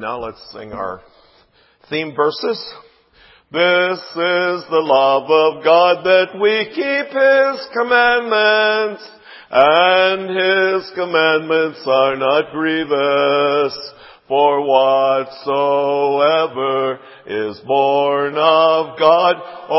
Now let's sing our theme verses. This is the love of God, that we keep His commandments, and His commandments are not grievous. For whatsoever is born of God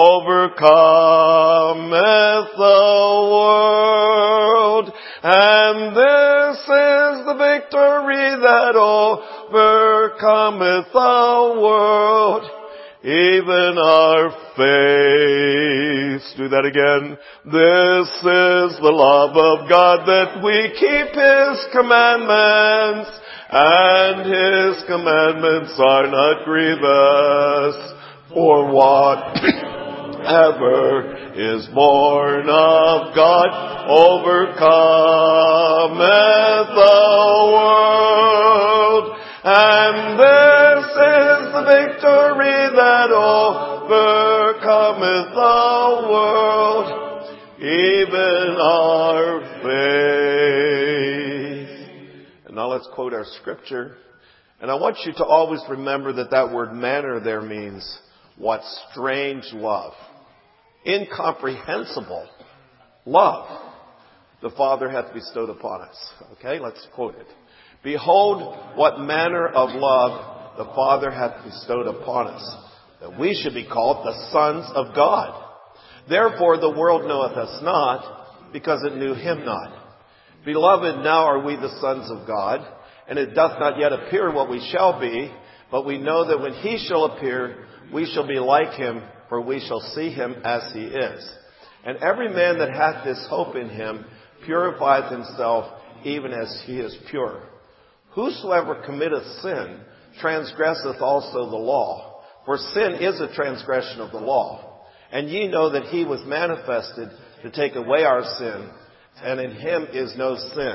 overcometh the world. And this is the victory that overcometh the world, even our faith. Do that again. This is the love of God, that we keep His commandments, and His commandments are not grievous. For whatever is born of God overcometh the world. And this is the victory that overcometh the world, even our faith. And now let's quote our scripture. And I want you to always remember that that word manner there means what strange love, incomprehensible love the Father hath bestowed upon us. Okay, let's quote it. Behold, what manner of love the Father hath bestowed upon us, that we should be called the sons of God. Therefore the world knoweth us not, because it knew Him not. Beloved, now are we the sons of God, and it doth not yet appear what we shall be, but we know that when He shall appear, we shall be like Him, for we shall see Him as He is. And every man that hath this hope in Him purifieth himself, even as he is pure. Whosoever committeth sin transgresseth also the law, for sin is a transgression of the law. And ye know that He was manifested to take away our sin, and in Him is no sin.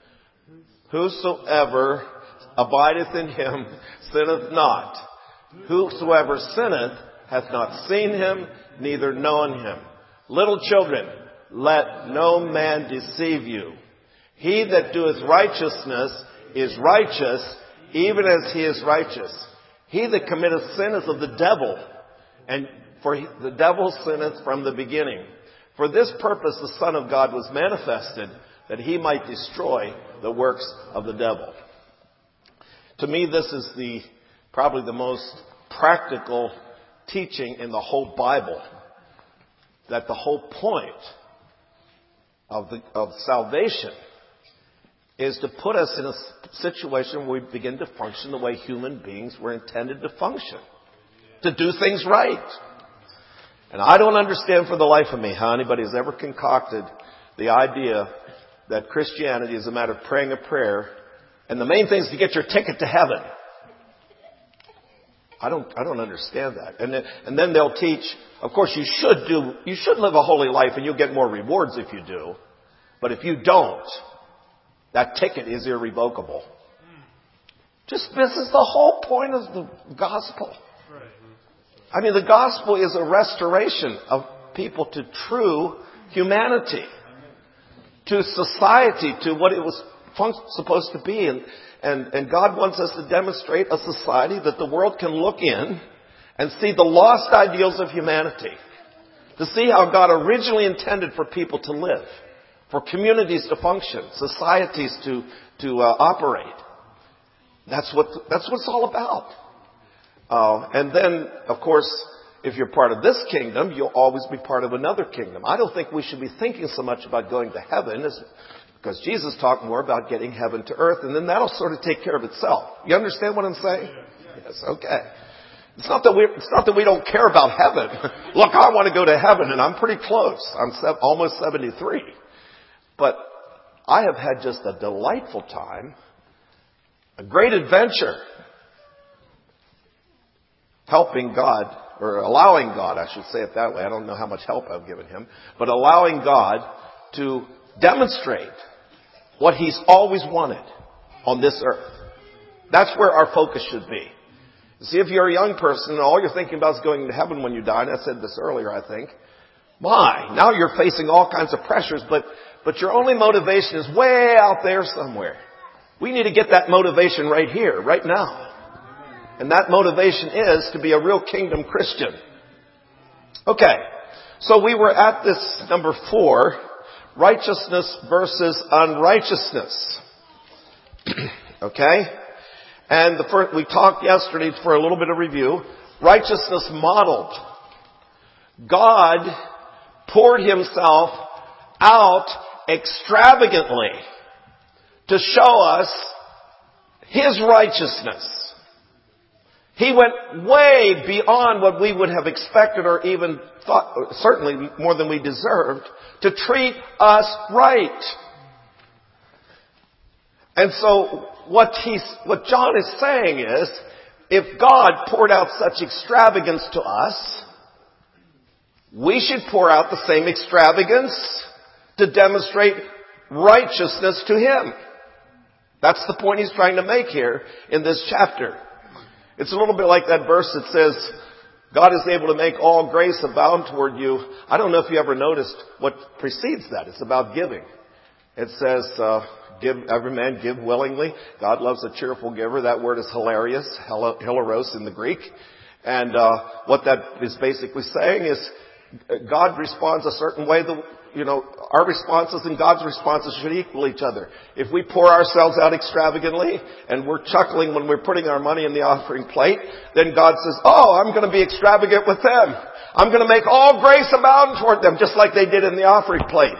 Whosoever abideth in Him sinneth not. Whosoever sinneth hath not seen Him, neither known Him. Little children, let no man deceive you. He that doeth righteousness is righteous, even as he is righteous. He that committeth sin is of the devil, and for the devil sinneth from the beginning. For this purpose the Son of God was manifested, that He might destroy the works of the devil. To me, this is probably the most practical teaching in the whole Bible. That the whole point of salvation is to put us in a situation where we begin to function the way human beings were intended to function. To do things right. And I don't understand for the life of me how anybody has ever concocted the idea that Christianity is a matter of praying a prayer, and the main thing is to get your ticket to heaven. I don't understand that. And then they'll teach, of course you should live a holy life and you'll get more rewards if you do. But if you don't, that ticket is irrevocable. This is the whole point of the gospel. I mean, the gospel is a restoration of people to true humanity, to society, to what it was supposed to be. And God wants us to demonstrate a society that the world can look in and see the lost ideals of humanity. To see how God originally intended for people to live, for communities to function, societies to operate. That's what it's all about. And then, of course, if you're part of this kingdom, you'll always be part of another kingdom. I don't think we should be thinking so much about going to heaven, because Jesus talked more about getting heaven to earth, and then that'll sort of take care of itself. You understand what I'm saying? Yes, okay. It's not that we don't care about heaven. Look, I want to go to heaven, and I'm pretty close. I'm almost 73. But I have had just a delightful time, a great adventure, helping God, or allowing God, I should say it that way. I don't know how much help I've given Him, but allowing God to demonstrate what He's always wanted on this earth. That's where our focus should be. See, if you're a young person and all you're thinking about is going to heaven when you die, and I said this earlier, I think, now you're facing all kinds of pressures, but your only motivation is way out there somewhere. We need to get that motivation right here, right now. And that motivation is to be a real kingdom Christian. Okay. So we were at this number 4, righteousness versus unrighteousness. Okay? And we talked yesterday for a little bit of review. Righteousness modeled. God poured himself out extravagantly to show us his righteousness. He went way beyond what we would have expected or even thought, certainly more than we deserved, to treat us right. And so what John is saying is, if God poured out such extravagance to us, we should pour out the same extravagance to demonstrate righteousness to him. That's the point he's trying to make here in this chapter. It's a little bit like that verse that says, God is able to make all grace abound toward you. I don't know if you ever noticed what precedes that. It's about giving. It says, give every man give willingly. God loves a cheerful giver. That word is hilarious, hilaros in the Greek. And what that is basically saying is God responds a certain way. Our responses and God's responses should equal each other. If we pour ourselves out extravagantly and we're chuckling when we're putting our money in the offering plate, then God says, I'm going to be extravagant with them. I'm going to make all grace abound toward them, just like they did in the offering plate.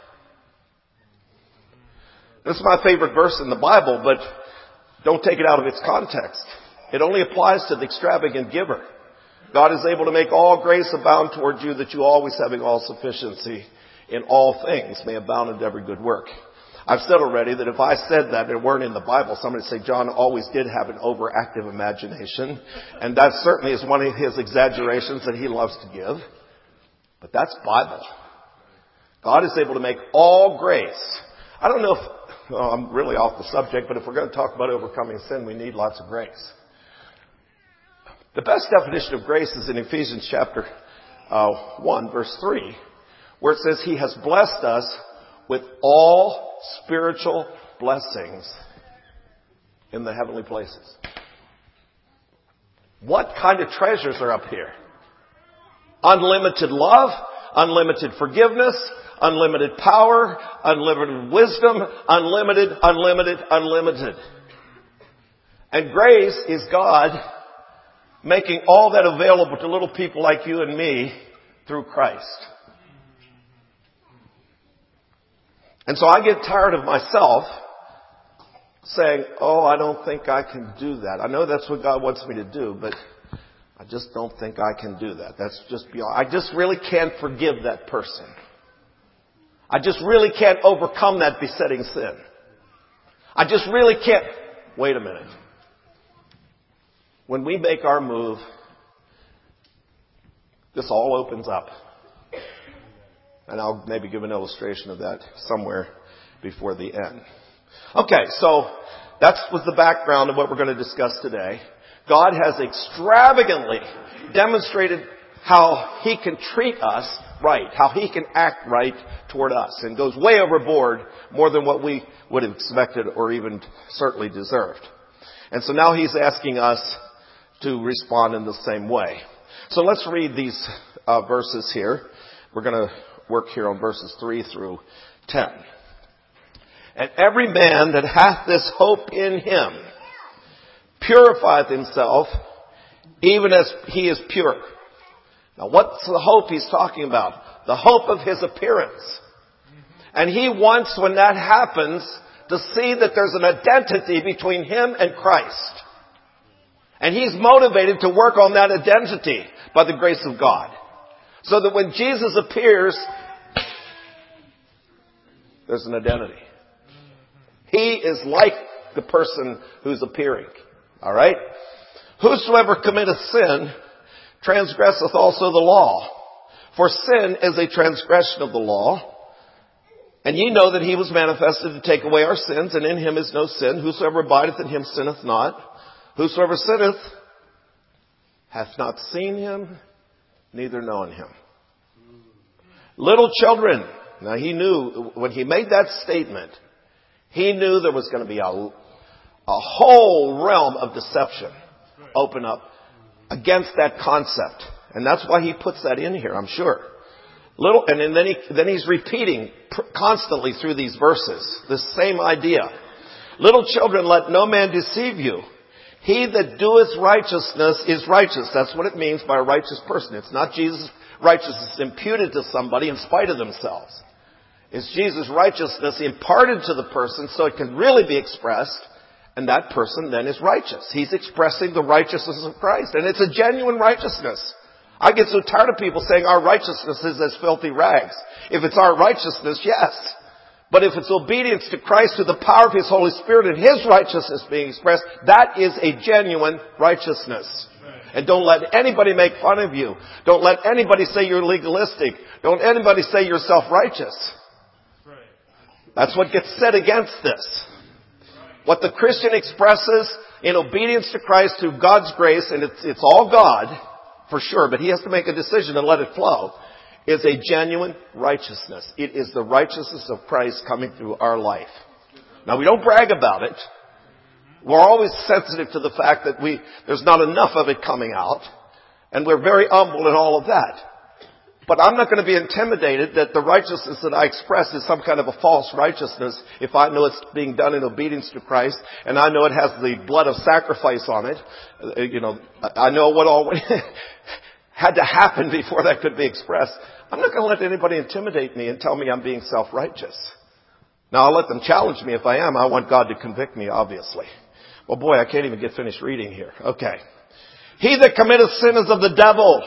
This is my favorite verse in the Bible, but don't take it out of its context. It only applies to the extravagant giver. God is able to make all grace abound toward you, that you always having all sufficiency in all things may abound in every good work. I've said already that if I said that and it weren't in the Bible, somebody would say John always did have an overactive imagination. And that certainly is one of his exaggerations that he loves to give. But that's Bible. God is able to make all grace. I don't know if, I'm really off the subject, but if we're going to talk about overcoming sin, we need lots of grace. The best definition of grace is in Ephesians chapter 1, verse 3, where it says he has blessed us with all spiritual blessings in the heavenly places. What kind of treasures are up here? Unlimited love, unlimited forgiveness, unlimited power, unlimited wisdom, unlimited. And grace is God making all that available to little people like you and me through Christ. And so I get tired of myself saying, I don't think I can do that. I know that's what God wants me to do, but I just don't think I can do that. That's just beyond. I just really can't forgive that person. I just really can't overcome that besetting sin. I just really can't. Wait a minute. When we make our move, this all opens up. And I'll maybe give an illustration of that somewhere before the end. Okay, so that was the background of what we're going to discuss today. God has extravagantly demonstrated how he can treat us right, how he can act right toward us, and goes way overboard, more than what we would have expected or even certainly deserved. And so now he's asking us to respond in the same way. So let's read these verses here. We're going to work here on verses 3 through 10. And every man that hath this hope in him purifieth himself, even as he is pure. Now what's the hope he's talking about? The hope of his appearance. And he wants, when that happens, to see that there's an identity between him and Christ. And he's motivated to work on that identity by the grace of God. So that when Jesus appears, there's an identity. He is like the person who's appearing. Alright? Whosoever committeth sin transgresseth also the law. For sin is a transgression of the law. And ye know that he was manifested to take away our sins, and in him is no sin. Whosoever abideth in him sinneth not. Whosoever sinneth hath not seen him, neither known him. Little children. Now he knew, when he made that statement, he knew there was going to be a whole realm of deception. open up against that concept. And that's why he puts that in here, I'm sure. And then he's repeating constantly through these verses, this same idea. Little children, let no man deceive you. He that doeth righteousness is righteous. That's what it means by a righteous person. It's not Jesus' righteousness imputed to somebody in spite of themselves. It's Jesus' righteousness imparted to the person so it can really be expressed, and that person then is righteous. He's expressing the righteousness of Christ, and it's a genuine righteousness. I get so tired of people saying our righteousness is as filthy rags. If it's our righteousness, yes. But if it's obedience to Christ through the power of His Holy Spirit and His righteousness being expressed, that is a genuine righteousness. And don't let anybody make fun of you. Don't let anybody say you're legalistic. Don't anybody say you're self-righteous. That's what gets said against this. What the Christian expresses in obedience to Christ through God's grace, and it's all God, for sure, but he has to make a decision and let it flow, is a genuine righteousness. It is the righteousness of Christ coming through our life. Now, we don't brag about it. We're always sensitive to the fact that there's not enough of it coming out, and we're very humble in all of that. But I'm not going to be intimidated that the righteousness that I express is some kind of a false righteousness if I know it's being done in obedience to Christ and I know it has the blood of sacrifice on it. I know what all had to happen before that could be expressed. I'm not going to let anybody intimidate me and tell me I'm being self-righteous. Now, I'll let them challenge me if I am. I want God to convict me, obviously. Well, boy, I can't even get finished reading here. Okay. He that committeth sin is of the devil.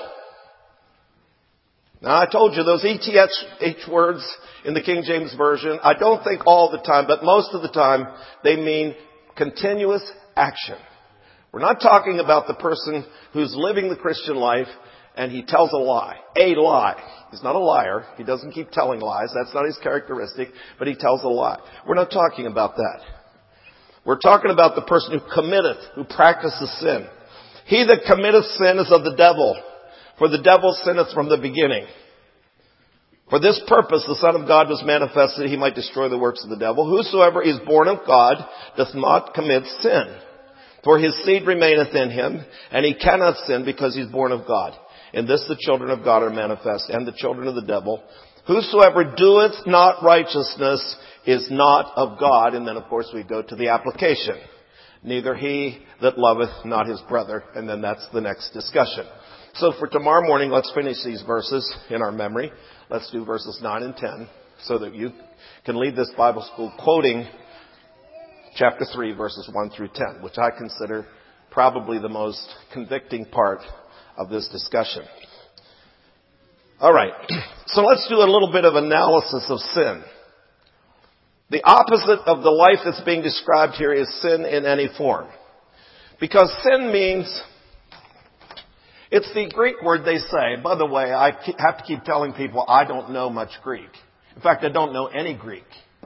Now, I told you those ETH words in the King James Version, I don't think all the time, but most of the time, they mean continuous action. We're not talking about the person who's living the Christian life and he tells a lie. A lie. He's not a liar. He doesn't keep telling lies. That's not his characteristic, but he tells a lie. We're not talking about that. We're talking about the person who committeth, who practices sin. He that committeth sin is of the devil. For the devil sinneth from the beginning. For this purpose the Son of God was manifested that he might destroy the works of the devil. Whosoever is born of God doth not commit sin. For his seed remaineth in him, and he cannot sin because he is born of God. In this the children of God are manifest, and the children of the devil. Whosoever doeth not righteousness is not of God. And then of course we go to the application. Neither he that loveth not his brother. And then that's the next discussion. So for tomorrow morning, let's finish these verses in our memory. Let's do verses 9 and 10 so that you can leave this Bible school quoting chapter 3, verses 1 through 10, which I consider probably the most convicting part of this discussion. All right. So let's do a little bit of analysis of sin. The opposite of the life that's being described here is sin in any form. Because sin means... It's the Greek word they say. By the way, I have to keep telling people I don't know much Greek. In fact, I don't know any Greek.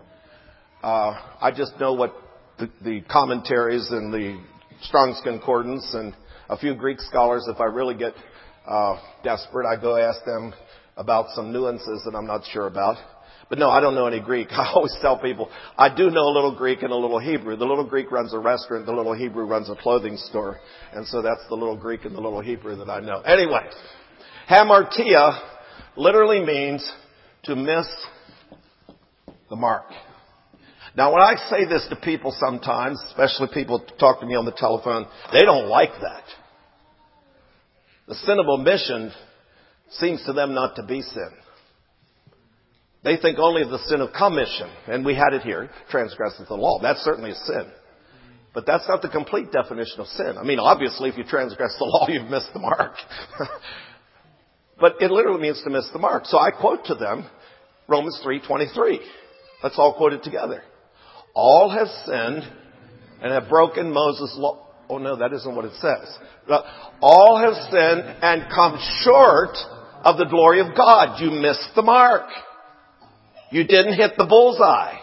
I just know what the commentaries and the Strong's Concordance and a few Greek scholars, if I really get desperate, I go ask them about some nuances that I'm not sure about. But no, I don't know any Greek. I always tell people, I do know a little Greek and a little Hebrew. The little Greek runs a restaurant. The little Hebrew runs a clothing store. And so that's the little Greek and the little Hebrew that I know. Anyway, hamartia literally means to miss the mark. Now, when I say this to people sometimes, especially people who talk to me on the telephone, they don't like that. The sin of omission seems to them not to be sin. They think only of the sin of commission. And we had it here, transgresseth the law. That's certainly a sin. But that's not the complete definition of sin. I mean, obviously, if you transgress the law, you've missed the mark. But it literally means to miss the mark. So I quote to them Romans 3:23. Let's all quote it together. All have sinned and have broken Moses' law. Oh, no, that isn't what it says. All have sinned and come short of the glory of God. You missed the mark. You didn't hit the bullseye.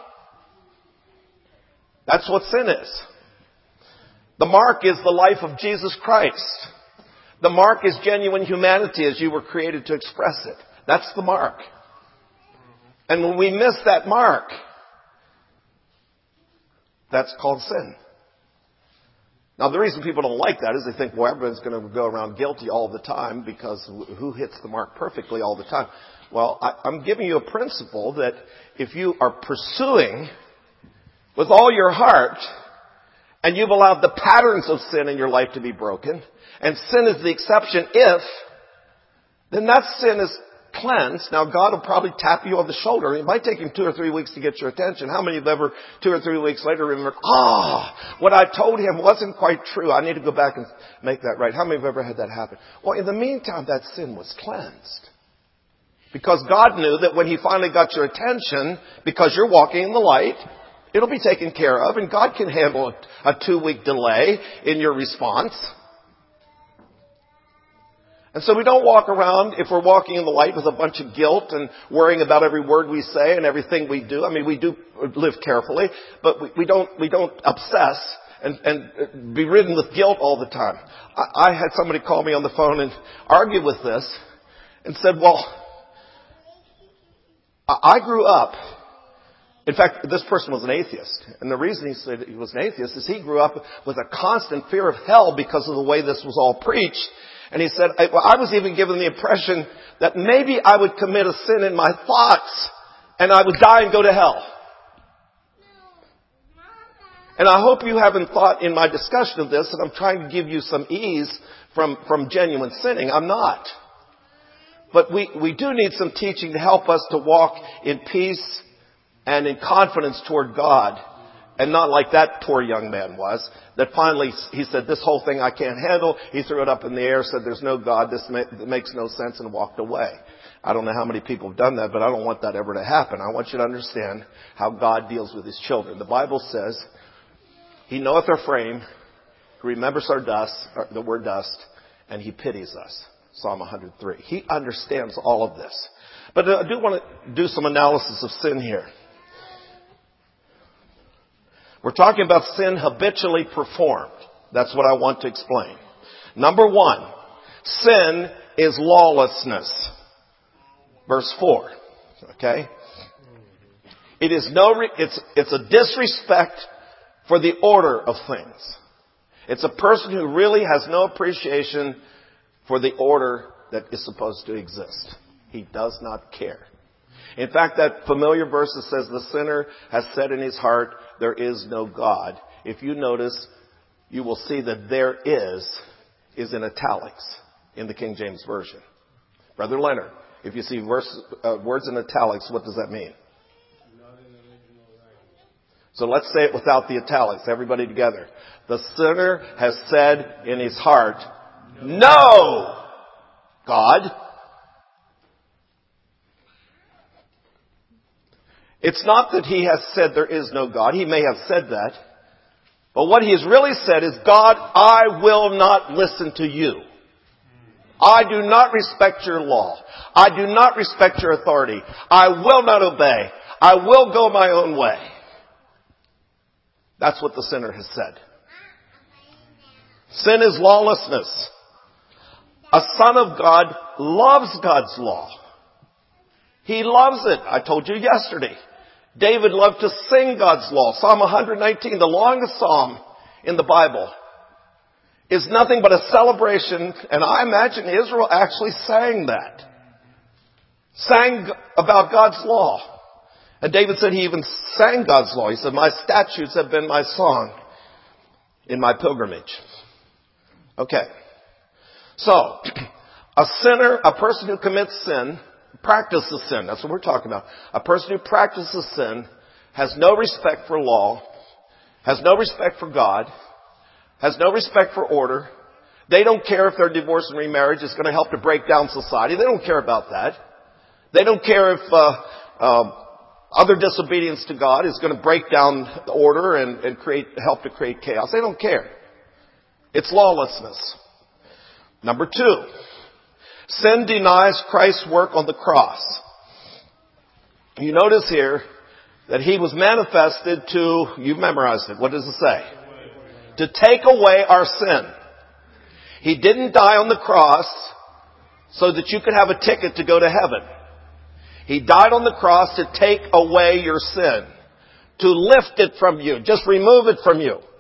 That's what sin is. The mark is the life of Jesus Christ. The mark is genuine humanity as you were created to express it. That's the mark. And when we miss that mark, that's called sin. Now, the reason people don't like that is they think, well, everyone's going to go around guilty all the time because who hits the mark perfectly all the time? Well, I'm giving you a principle that if you are pursuing with all your heart and you've allowed the patterns of sin in your life to be broken, and sin is the exception then that sin is cleansed. Now, God will probably tap you on the shoulder. It might take him 2 or 3 weeks to get your attention. How many have ever 2 or 3 weeks later remembered, what I told him wasn't quite true. I need to go back and make that right. How many have ever had that happen? Well, in the meantime, that sin was cleansed. Because God knew that when he finally got your attention, because you're walking in the light, it'll be taken care of, and God can handle a 2-week delay in your response. And so we don't walk around, if we're walking in the light, with a bunch of guilt and worrying about every word we say and everything we do. I mean, we do live carefully, but we don't obsess and be ridden with guilt all the time. I had somebody call me on the phone and argue with this and said, well, I grew up, in fact, this person was an atheist. And the reason he said he was an atheist is he grew up with a constant fear of hell because of the way this was all preached. And he said, I was even given the impression that maybe I would commit a sin in my thoughts and I would die and go to hell. And I hope you haven't thought in my discussion of this that I'm trying to give you some ease from genuine sinning. I'm not. But we do need some teaching to help us to walk in peace and in confidence toward God. And not like that poor young man was, that finally he said, this whole thing I can't handle. He threw it up in the air, said there's no God, this makes no sense, and walked away. I don't know how many people have done that, but I don't want that ever to happen. I want you to understand how God deals with his children. The Bible says, he knoweth our frame, he remembers our dust, the word dust, and he pities us. Psalm 103. He understands all of this. But I do want to do some analysis of sin here. We're talking about sin habitually performed. That's what I want to explain. Number 1, sin is lawlessness. Verse 4. Okay? It is it's a disrespect for the order of things. It's a person who really has no appreciation for the order that is supposed to exist. He does not care. In fact, that familiar verse that says the sinner has said in his heart, there is no God. If you notice, you will see that there is in italics in the King James Version. Brother Leonard, if you see words in italics, what does that mean? So let's say it without the italics. Everybody together. The sinner has said in his heart, no God. It's not that he has said there is no God. He may have said that. But what he has really said is, God, I will not listen to you. I do not respect your law. I do not respect your authority. I will not obey. I will go my own way. That's what the sinner has said. Sin is lawlessness. A son of God loves God's law. He loves it. I told you yesterday. David loved to sing God's law. Psalm 119, the longest psalm in the Bible, is nothing but a celebration. And I imagine Israel actually sang that. Sang about God's law. And David said he even sang God's law. He said, my statutes have been my song in my pilgrimage. Okay. So, a sinner, a person who commits sin, practices sin. That's what we're talking about. A person who practices sin has no respect for law, has no respect for God, has no respect for order. They don't care if their divorce and remarriage is going to help to break down society. They don't care about that. They don't care if other disobedience to God is going to break down the order and help to create chaos. They don't care. It's lawlessness. Number 2. Sin denies Christ's work on the cross. You notice here that he was manifested to, you've memorized it, what does it say? To take away our sin. He didn't die on the cross so that you could have a ticket to go to heaven. He died on the cross to take away your sin. To lift it from you. Just remove it from you.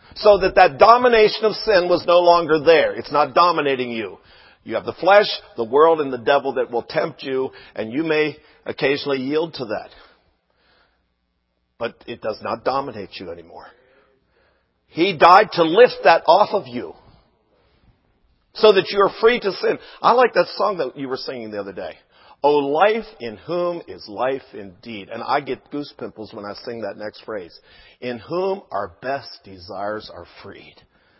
So that domination of sin was no longer there. It's not dominating you. You have the flesh, the world, and the devil that will tempt you, and you may occasionally yield to that. But it does not dominate you anymore. He died to lift that off of you so that you are free to sin. I like that song that you were singing the other day. O life in whom is life indeed. And I get goose pimples when I sing that next phrase. In whom our best desires are freed.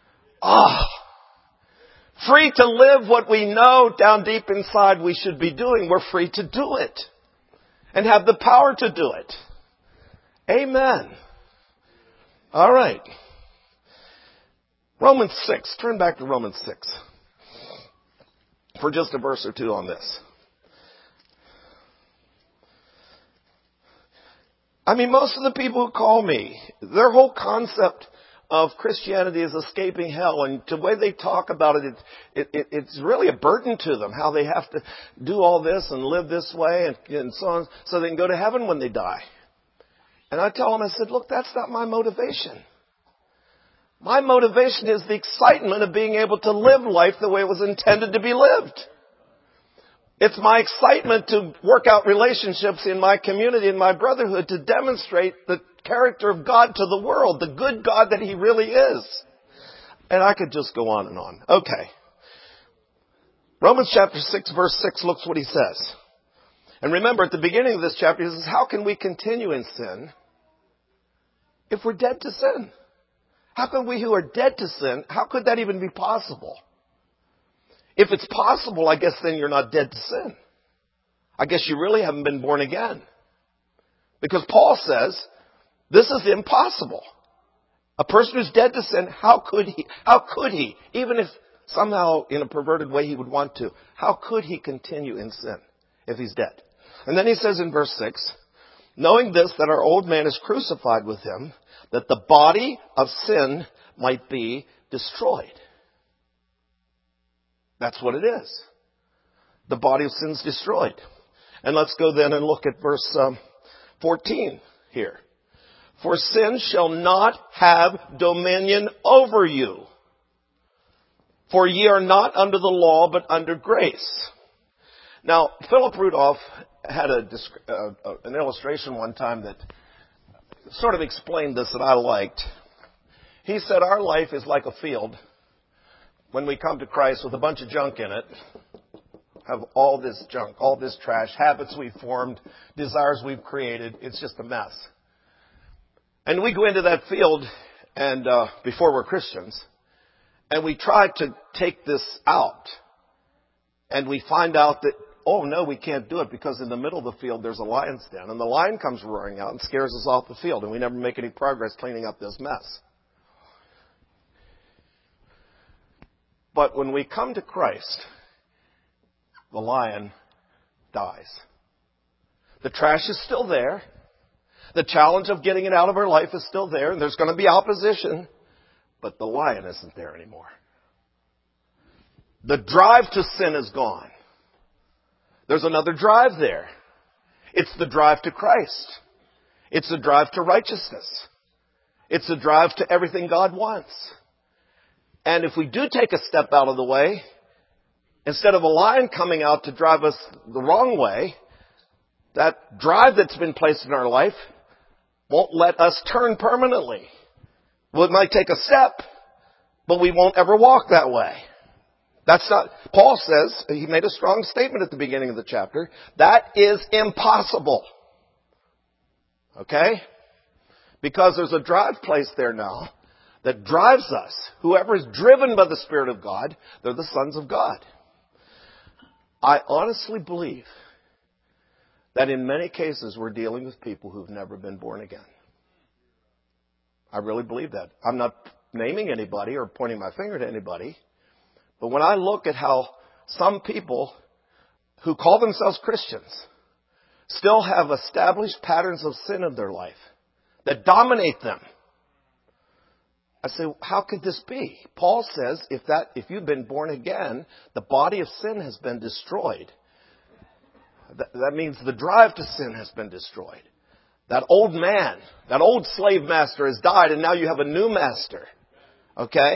Free to live what we know down deep inside we should be doing. We're free to do it. And have the power to do it. Amen. All right. Romans 6. Turn back to Romans 6. For just a verse or two on this. I mean, most of the people who call me, their whole concept of Christianity is escaping hell. And the way they talk about it's really a burden to them, how they have to do all this and live this way and so on, so they can go to heaven when they die. And I tell them, I said, look, that's not my motivation. My motivation is the excitement of being able to live life the way it was intended to be lived. It's my excitement to work out relationships in my community, in my brotherhood, to demonstrate the character of God to the world, the good God that He really is. And I could just go on and on. Okay. Romans chapter 6, verse 6, looks what he says. And remember, at the beginning of this chapter, he says, how can we continue in sin if we're dead to sin? How can we who are dead to sin, how could that even be possible? If it's possible, I guess then you're not dead to sin. I guess you really haven't been born again. Because Paul says, this is impossible. A person who's dead to sin, how could he, even if somehow in a perverted way he would want to, how could he continue in sin if he's dead? And then he says in verse 6, knowing this, that our old man is crucified with him, that the body of sin might be destroyed. That's what it is. The body of sin is destroyed. And let's go then and look at verse 14 here. For sin shall not have dominion over you. For ye are not under the law, but under grace. Now, Philip Rudolph had an illustration one time that sort of explained this that I liked. He said our life is like a field when we come to Christ with a bunch of junk in it, have all this junk, all this trash, habits we've formed, desires we've created. It's just a mess. And we go into that field and before we're Christians, and we try to take this out. And we find out that, oh no, we can't do it because in the middle of the field there's a lion's den. And the lion comes roaring out and scares us off the field. And we never make any progress cleaning up this mess. But when we come to Christ, the lion dies. The trash is still there. The challenge of getting it out of our life is still there. And there's going to be opposition. But the lion isn't there anymore. The drive to sin is gone. There's another drive there. It's the drive to Christ. It's the drive to righteousness. It's the drive to everything God wants. And if we do take a step out of the way, instead of a lion coming out to drive us the wrong way, that drive that's been placed in our life won't let us turn permanently. We might take a step, but we won't ever walk that way. That's not, Paul says, he made a strong statement at the beginning of the chapter, that is impossible. Okay? Because there's a drive placed there now that drives us. Whoever is driven by the Spirit of God, they're the sons of God. I honestly believe that in many cases we're dealing with people who've never been born again. I really believe that. I'm not naming anybody or pointing my finger to anybody. But when I look at how some people who call themselves Christians still have established patterns of sin in their life that dominate them, I say, how could this be? Paul says if you've been born again, the body of sin has been destroyed. That means the drive to sin has been destroyed. That old man, that old slave master has died, and now you have a new master. Okay?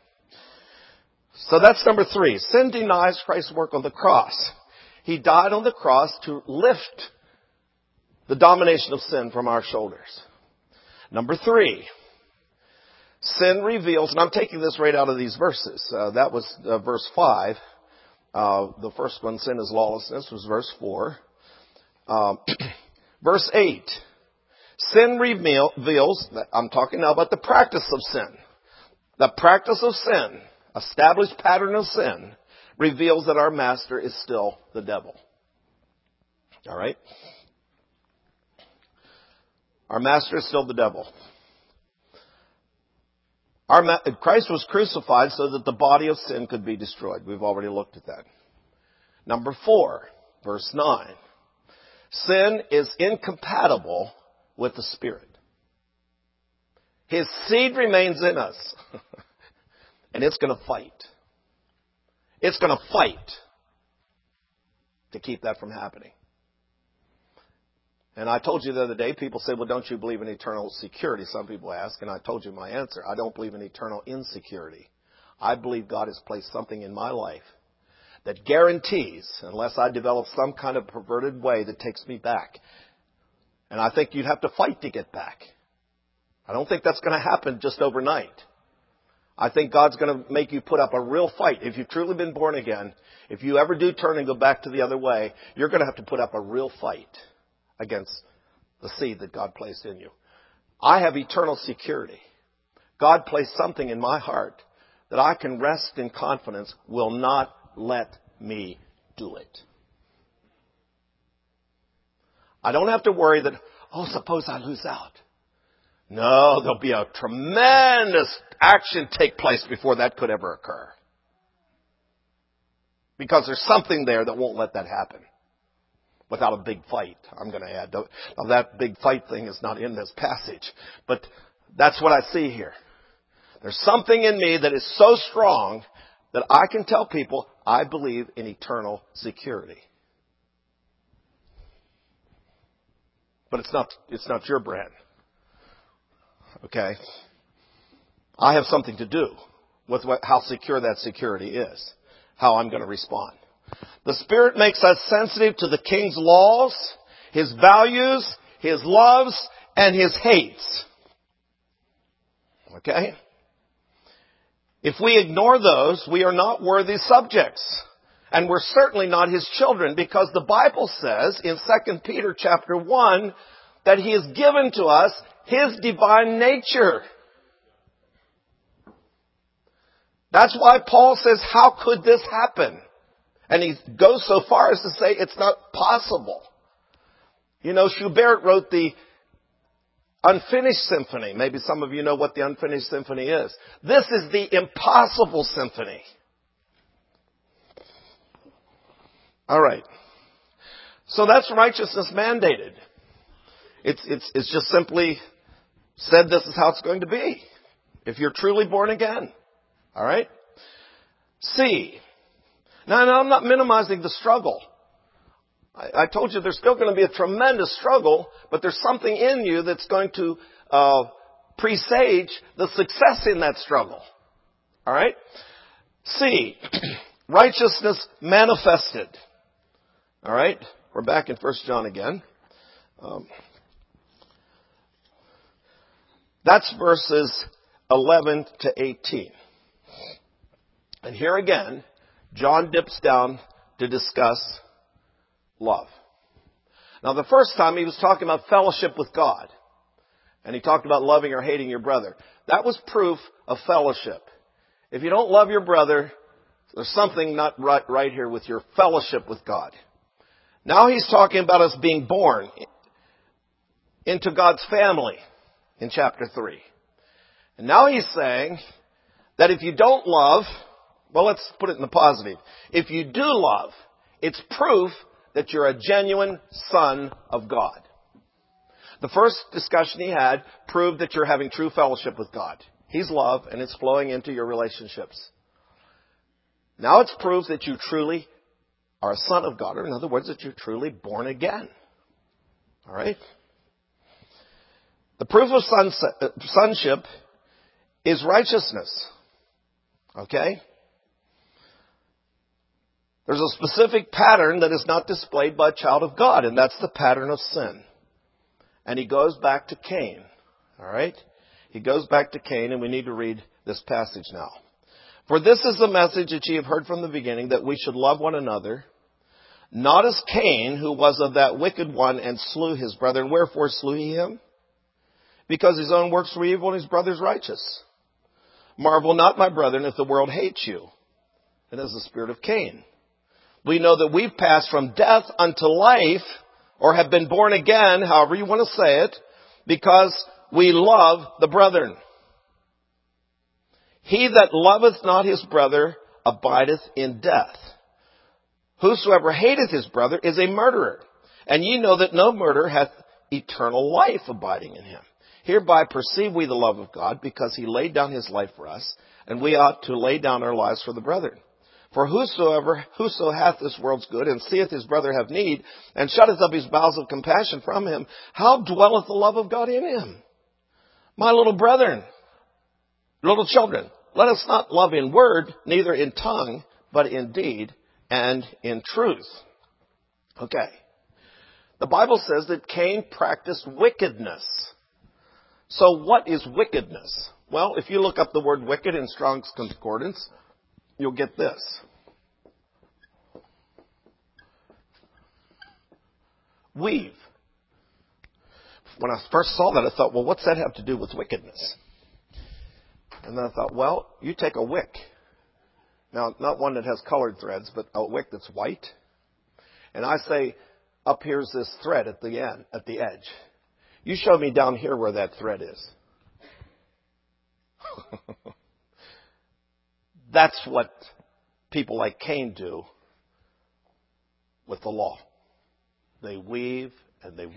So that's number 3. Sin denies Christ's work on the cross. He died on the cross to lift the domination of sin from our shoulders. Number 3. Sin reveals, and I'm taking this right out of these verses. That was verse 5. The first one, sin is lawlessness, was verse 4. Verse 8. Sin reveals, I'm talking now about the practice of sin. The practice of sin, established pattern of sin, reveals that our master is still the devil. All right? Our master is still the devil. Christ was crucified so that the body of sin could be destroyed. We've already looked at that. Number 4, verse 9. Sin is incompatible with the Spirit. His seed remains in us. And it's going to fight. It's going to fight to keep that from happening. And I told you the other day, people say, well, don't you believe in eternal security? Some people ask, and I told you my answer. I don't believe in eternal insecurity. I believe God has placed something in my life that guarantees, unless I develop some kind of perverted way that takes me back. And I think you'd have to fight to get back. I don't think that's going to happen just overnight. I think God's going to make you put up a real fight. If you've truly been born again, if you ever do turn and go back to the other way, you're going to have to put up a real fight against the seed that God placed in you. I have eternal security. God placed something in my heart that I can rest in confidence will not let me do it. I don't have to worry that, suppose I lose out. No, there'll be a tremendous action take place before that could ever occur. Because there's something there that won't let that happen. Without a big fight, I'm going to add. Now that big fight thing is not in this passage. But that's what I see here. There's something in me that is so strong that I can tell people I believe in eternal security. But it's not your brand. Okay? I have something to do with how secure that security is. How I'm going to respond. The Spirit makes us sensitive to the King's laws, His values, His loves, and His hates. Okay? If we ignore those, we are not worthy subjects. And we're certainly not His children, because the Bible says in 2 Peter chapter 1 that He has given to us His divine nature. That's why Paul says, how could this happen? And he goes so far as to say it's not possible. You know, Schubert wrote the Unfinished Symphony. Maybe some of you know what the Unfinished Symphony is. This is the Impossible Symphony. All right. So that's righteousness mandated. It's just simply said this is how it's going to be. If you're truly born again. All right? C. Now, I'm not minimizing the struggle. I told you there's still going to be a tremendous struggle, but there's something in you that's going to presage the success in that struggle. All right? C. Righteousness manifested. All right? We're back in 1 John again. That's verses 11 to 18. And here again, John dips down to discuss love. Now, the first time he was talking about fellowship with God. And he talked about loving or hating your brother. That was proof of fellowship. If you don't love your brother, there's something not right here with your fellowship with God. Now he's talking about us being born into God's family in chapter 3. And now he's saying that if you don't love, well, let's put it in the positive. If you do love, it's proof that you're a genuine son of God. The first discussion he had proved that you're having true fellowship with God. He's love, and it's flowing into your relationships. Now it's proof that you truly are a son of God, or in other words, that you're truly born again. All right? The proof of sonship is righteousness. Okay? There's a specific pattern that is not displayed by a child of God, and that's the pattern of sin. And he goes back to Cain. All right? He goes back to Cain, and we need to read this passage now. For this is the message that ye have heard from the beginning, that we should love one another, not as Cain, who was of that wicked one, and slew his brother. And wherefore slew he him? Because his own works were evil, and his brother's righteous. Marvel not, my brethren, if the world hates you. It is the spirit of Cain. We know that we've passed from death unto life, or have been born again, however you want to say it, because we love the brethren. He that loveth not his brother abideth in death. Whosoever hateth his brother is a murderer. And ye know that no murderer hath eternal life abiding in him. Hereby perceive we the love of God, because he laid down his life for us, and we ought to lay down our lives for the brethren. For whoso hath this world's good, and seeth his brother have need, and shutteth up his bowels of compassion from him, how dwelleth the love of God in him? My little brethren, little children, let us not love in word, neither in tongue, but in deed and in truth. Okay. The Bible says that Cain practiced wickedness. So what is wickedness? Well, if you look up the word wicked in Strong's Concordance, you'll get this. Weave. When I first saw that, I thought, well, what's that have to do with wickedness? And then I thought, well, you take a wick. Now, not one that has colored threads, but a wick that's white. And I say, up here's this thread at the end, at the edge. You show me down here where that thread is. That's what people like Cain do with the law. They weave and they,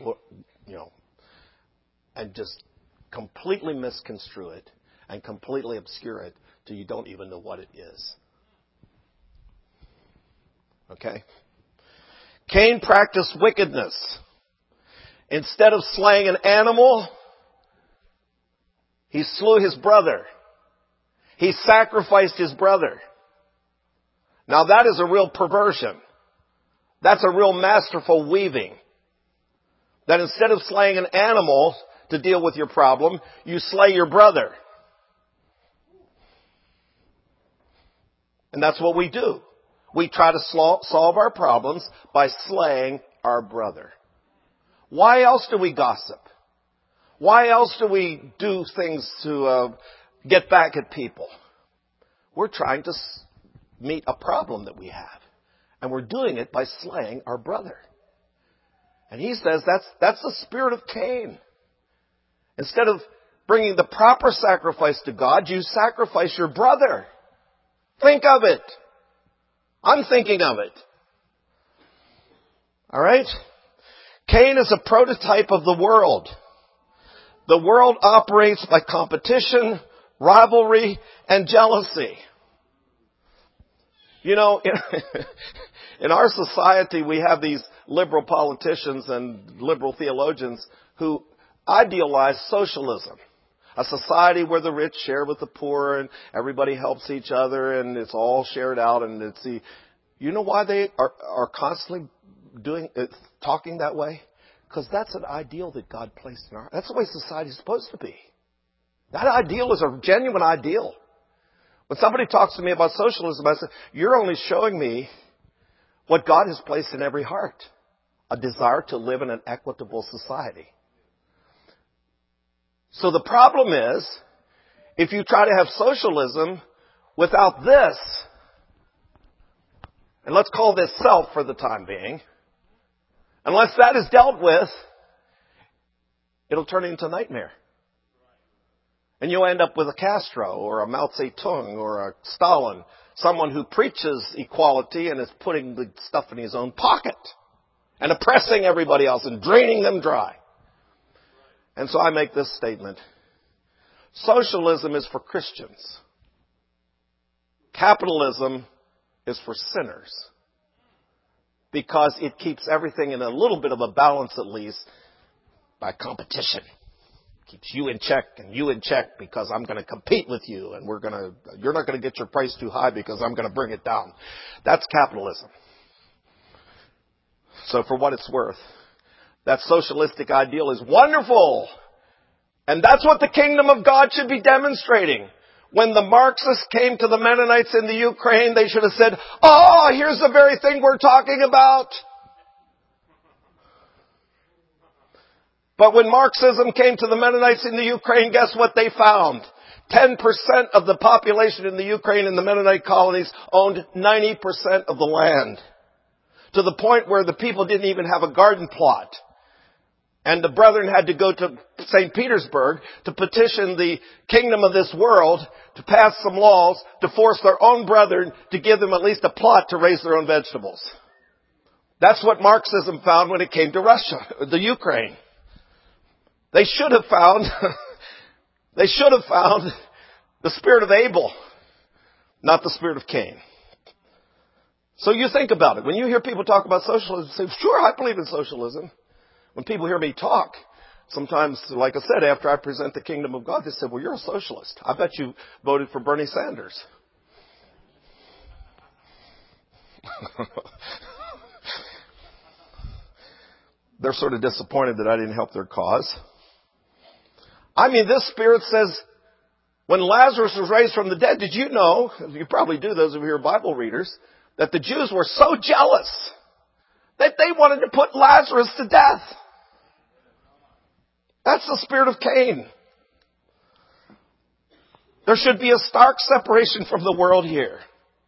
and just completely misconstrue it and completely obscure it till you don't even know what it is. Okay? Cain practiced wickedness. Instead of slaying an animal, he slew his brother. He sacrificed his brother. Now that is a real perversion. That's a real masterful weaving. That instead of slaying an animal to deal with your problem, you slay your brother. And that's what we do. We try to solve our problems by slaying our brother. Why else do we gossip? Why else do we do things to get back at people? We're trying to meet a problem that we have. And we're doing it by slaying our brother. And he says that's the spirit of Cain. Instead of bringing the proper sacrifice to God, you sacrifice your brother. Think of it. I'm thinking of it. All right? Cain is a prototype of the world. The world operates by competition, rivalry, and jealousy. You know, in our society, we have these liberal politicians and liberal theologians who idealize socialism. A society where the rich share with the poor and everybody helps each other and it's all shared out. And you know why they are constantly talking that way? Because that's an ideal that God placed in that's the way society is supposed to be. That ideal is a genuine ideal. When somebody talks to me about socialism, I say, you're only showing me what God has placed in every heart. A desire to live in an equitable society. So the problem is, if you try to have socialism without this, and let's call this self for the time being, unless that is dealt with, it'll turn into a nightmare. And you'll end up with a Castro or a Mao Zedong or a Stalin, someone who preaches equality and is putting the stuff in his own pocket and oppressing everybody else and draining them dry. And so I make this statement. Socialism is for Christians. Capitalism is for sinners. Because it keeps everything in a little bit of a balance at least by competition. Keeps you in check and you in check because I'm going to compete with you and you're not going to get your price too high because I'm going to bring it down. That's capitalism. So for what it's worth, that socialistic ideal is wonderful. And that's what the kingdom of God should be demonstrating. When the Marxists came to the Mennonites in the Ukraine, they should have said, "Oh, here's the very thing we're talking about." But when Marxism came to the Mennonites in the Ukraine, guess what they found? 10% of the population in the Ukraine and the Mennonite colonies owned 90% of the land. To the point where the people didn't even have a garden plot. And the brethren had to go to St. Petersburg to petition the kingdom of this world to pass some laws to force their own brethren to give them at least a plot to raise their own vegetables. That's what Marxism found when it came to Russia, the Ukraine. They should have found the spirit of Abel, not the spirit of Cain. So you think about it. When you hear people talk about socialism, say, "Sure, I believe in socialism." When people hear me talk, sometimes, like I said, after I present the kingdom of God, they say, "Well, you're a socialist. I bet you voted for Bernie Sanders." They're sort of disappointed that I didn't help their cause. I mean, this spirit says, when Lazarus was raised from the dead, did you know, you probably do, those of you who are Bible readers, that the Jews were so jealous that they wanted to put Lazarus to death? That's the spirit of Cain. There should be a stark separation from the world here.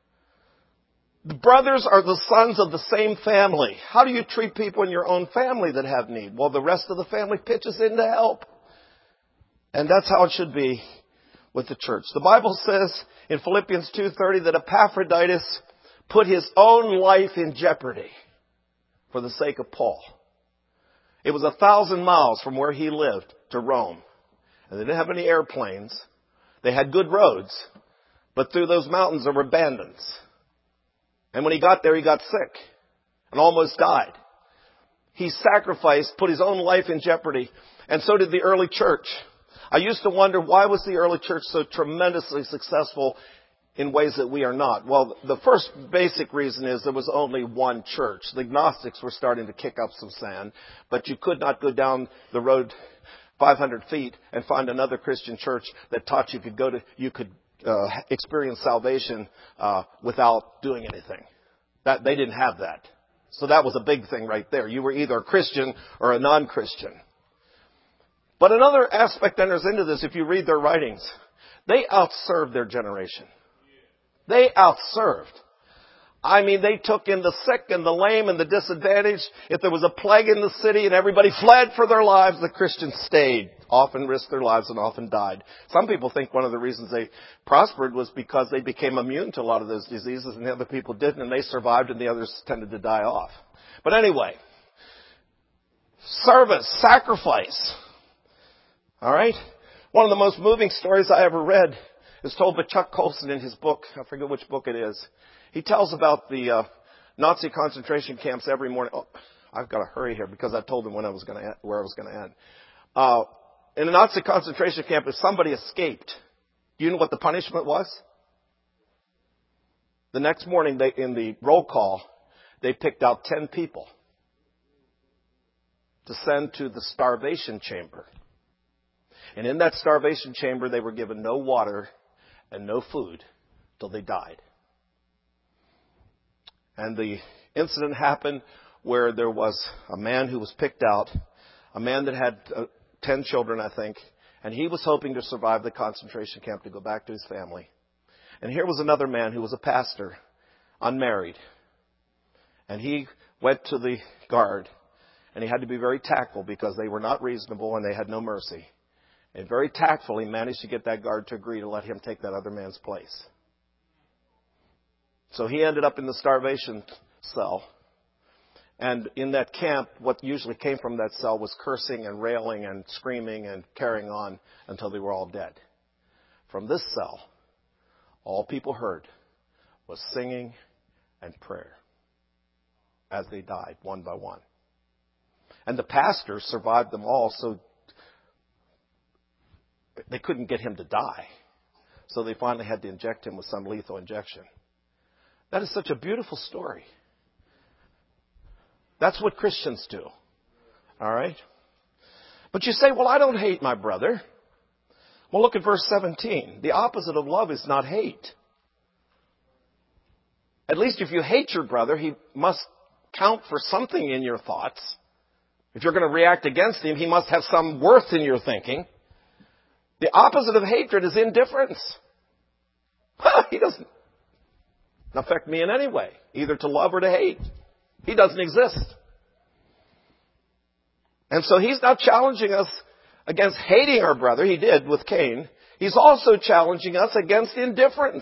The brothers are the sons of the same family. How do you treat people in your own family that have need? Well, the rest of the family pitches in to help. And that's how it should be with the church. The Bible says in Philippians 2:30 that Epaphroditus put his own life in jeopardy for the sake of Paul. It was 1,000 miles from where he lived to Rome. And they didn't have any airplanes. They had good roads. But through those mountains there were abandons. And when he got there, he got sick and almost died. He sacrificed, put his own life in jeopardy. And so did the early church. I used to wonder, why was the early church so tremendously successful in ways that we are not? Well, the first basic reason is there was only one church. The Gnostics were starting to kick up some sand, but you could not go down the road 500 feet and find another Christian church that taught you could experience salvation without doing anything. They didn't have that. So that was a big thing right there. You were either a Christian or a non-Christian. But another aspect enters into this if you read their writings. They outserved their generation. They outserved. I mean, they took in the sick and the lame and the disadvantaged. If there was a plague in the city and everybody fled for their lives, the Christians stayed, often risked their lives and often died. Some people think one of the reasons they prospered was because they became immune to a lot of those diseases and the other people didn't, and they survived and the others tended to die off. But anyway, service, sacrifice. All right? One of the most moving stories I ever read is told by Chuck Colson in his book. I forget which book it is. He tells about the Nazi concentration camps every morning. Oh, I've got to hurry here because I told him where I was going to end. In a Nazi concentration camp, if somebody escaped, do you know what the punishment was? The next morning, in the roll call, they picked out 10 people to send to the starvation chamber. And in that starvation chamber, they were given no water and no food till they died. And the incident happened where there was a man who was picked out, a man that had 10 children, I think, and he was hoping to survive the concentration camp to go back to his family. And here was another man who was a pastor, unmarried. And he went to the guard, and he had to be very tactful because they were not reasonable and they had no mercy. And very tactfully managed to get that guard to agree to let him take that other man's place. So he ended up in the starvation cell. And in that camp, what usually came from that cell was cursing and railing and screaming and carrying on until they were all dead. From this cell, all people heard was singing and prayer as they died one by one. And the pastor survived them all, so they couldn't get him to die. So they finally had to inject him with some lethal injection. That is such a beautiful story. That's what Christians do. All right? But you say, well, I don't hate my brother. Well, look at verse 17. The opposite of love is not hate. At least if you hate your brother, he must count for something in your thoughts. If you're going to react against him, he must have some worth in your thinking. The opposite of hatred is indifference. He doesn't affect me in any way, either to love or to hate. He doesn't exist. And so he's not challenging us against hating our brother. He did with Cain. He's also challenging us against indifference.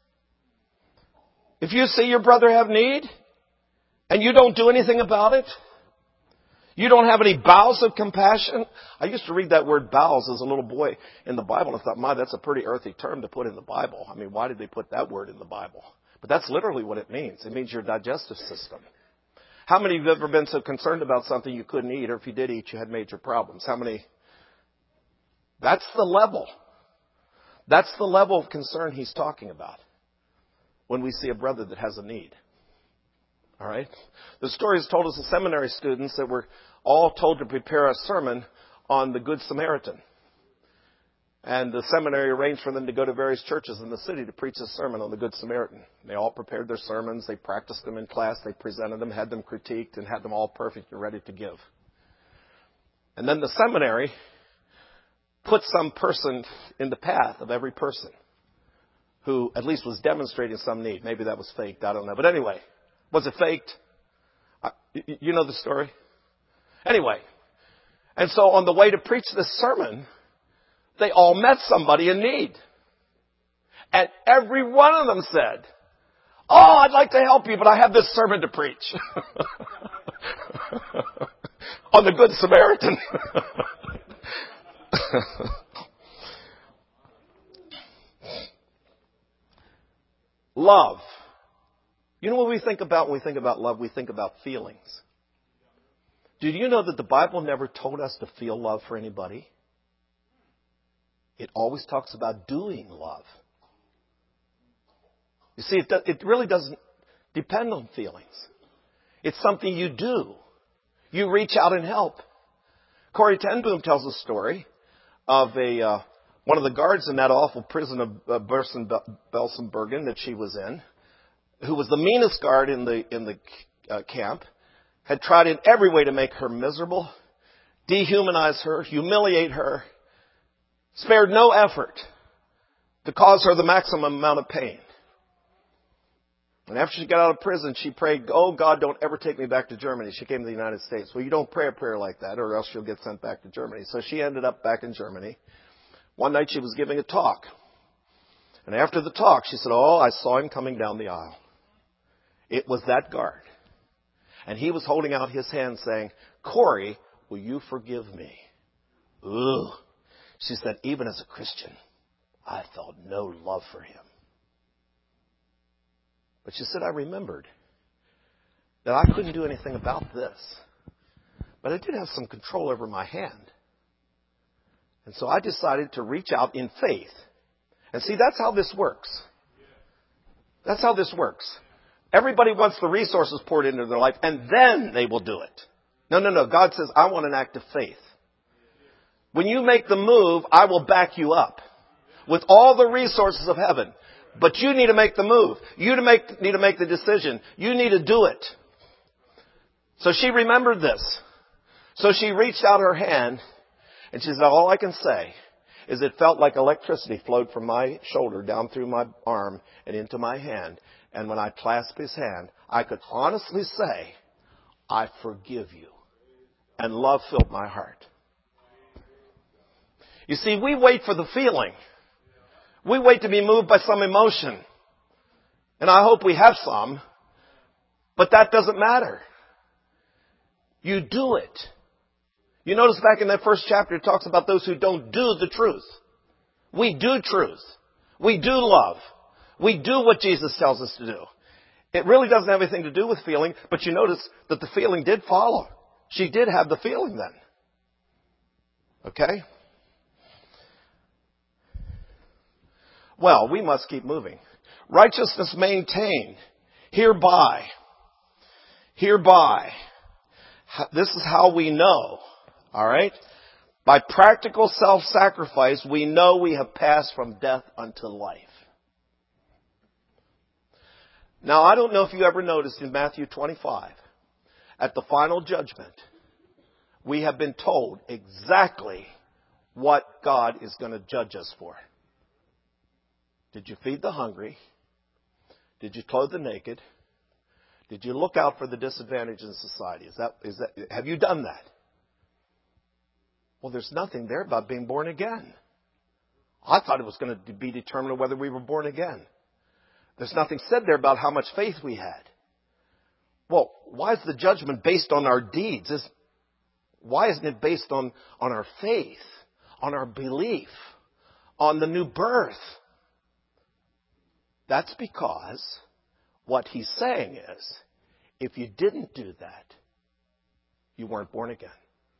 If you see your brother have need and you don't do anything about it, you don't have any bowels of compassion. I used to read that word bowels as a little boy in the Bible and I thought, my, that's a pretty earthy term to put in the Bible. I mean, why did they put that word in the Bible? But that's literally what it means. It means your digestive system. How many of you have ever been so concerned about something you couldn't eat, or if you did eat, you had major problems? How many? That's the level. That's the level of concern he's talking about when we see a brother that has a need. All right? The story is told us of seminary students that were all told to prepare a sermon on the Good Samaritan. And the seminary arranged for them to go to various churches in the city to preach a sermon on the Good Samaritan. They all prepared their sermons. They practiced them in class. They presented them, had them critiqued, and had them all perfect and ready to give. And then the seminary put some person in the path of every person who at least was demonstrating some need. Maybe that was faked. I don't know. But anyway, was it faked? You know the story? Anyway, and so on the way to preach this sermon, they all met somebody in need. And every one of them said, oh, I'd like to help you, but I have this sermon to preach. On the Good Samaritan. Love. You know what we think about when we think about love? We think about feelings. Did you know that the Bible never told us to feel love for anybody? It always talks about doing love. You see, it really doesn't depend on feelings. It's something you do. You reach out and help. Corrie ten Boom tells a story of one of the guards in that awful prison of Bergen-Belsen that she was in, who was the meanest guard in the camp, had tried in every way to make her miserable, dehumanize her, humiliate her, spared no effort to cause her the maximum amount of pain. And after she got out of prison, she prayed, oh, God, don't ever take me back to Germany. She came to the United States. Well, you don't pray a prayer like that or else you'll get sent back to Germany. So she ended up back in Germany. One night she was giving a talk. And after the talk, she said, oh, I saw him coming down the aisle. It was that guard. And he was holding out his hand saying, Corrie, will you forgive me? Ugh. She said, even as a Christian, I felt no love for him. But she said, I remembered that I couldn't do anything about this. But I did have some control over my hand. And so I decided to reach out in faith. And see, that's how this works. That's how this works. Everybody wants the resources poured into their life, and then they will do it. No. God says, I want an act of faith. When you make the move, I will back you up with all the resources of heaven. But you need to make the move. You need to make the decision. You need to do it. So she remembered this. So she reached out her hand and she said, all I can say is it felt like electricity flowed from my shoulder down through my arm and into my hand. And when I clasped his hand, I could honestly say, I forgive you. And love filled my heart. You see, we wait for the feeling. We wait to be moved by some emotion. And I hope we have some. But that doesn't matter. You do it. You notice back in that first chapter, it talks about those who don't do the truth. We do truth. We do love. We do what Jesus tells us to do. It really doesn't have anything to do with feeling, but you notice that the feeling did follow. She did have the feeling then. Okay? Well, we must keep moving. Righteousness maintained. Hereby. This is how we know. All right? By practical self-sacrifice, we know we have passed from death unto life. Now, I don't know if you ever noticed in Matthew 25, at the final judgment, we have been told exactly what God is going to judge us for. Did you feed the hungry? Did you clothe the naked? Did you look out for the disadvantaged in society? Have you done that? Well, there's nothing there about being born again. I thought it was going to be determined whether we were born again. There's nothing said there about how much faith we had. Well, why is the judgment based on our deeds? Why isn't it based on our faith, on our belief, on the new birth? That's because what he's saying is, if you didn't do that, you weren't born again.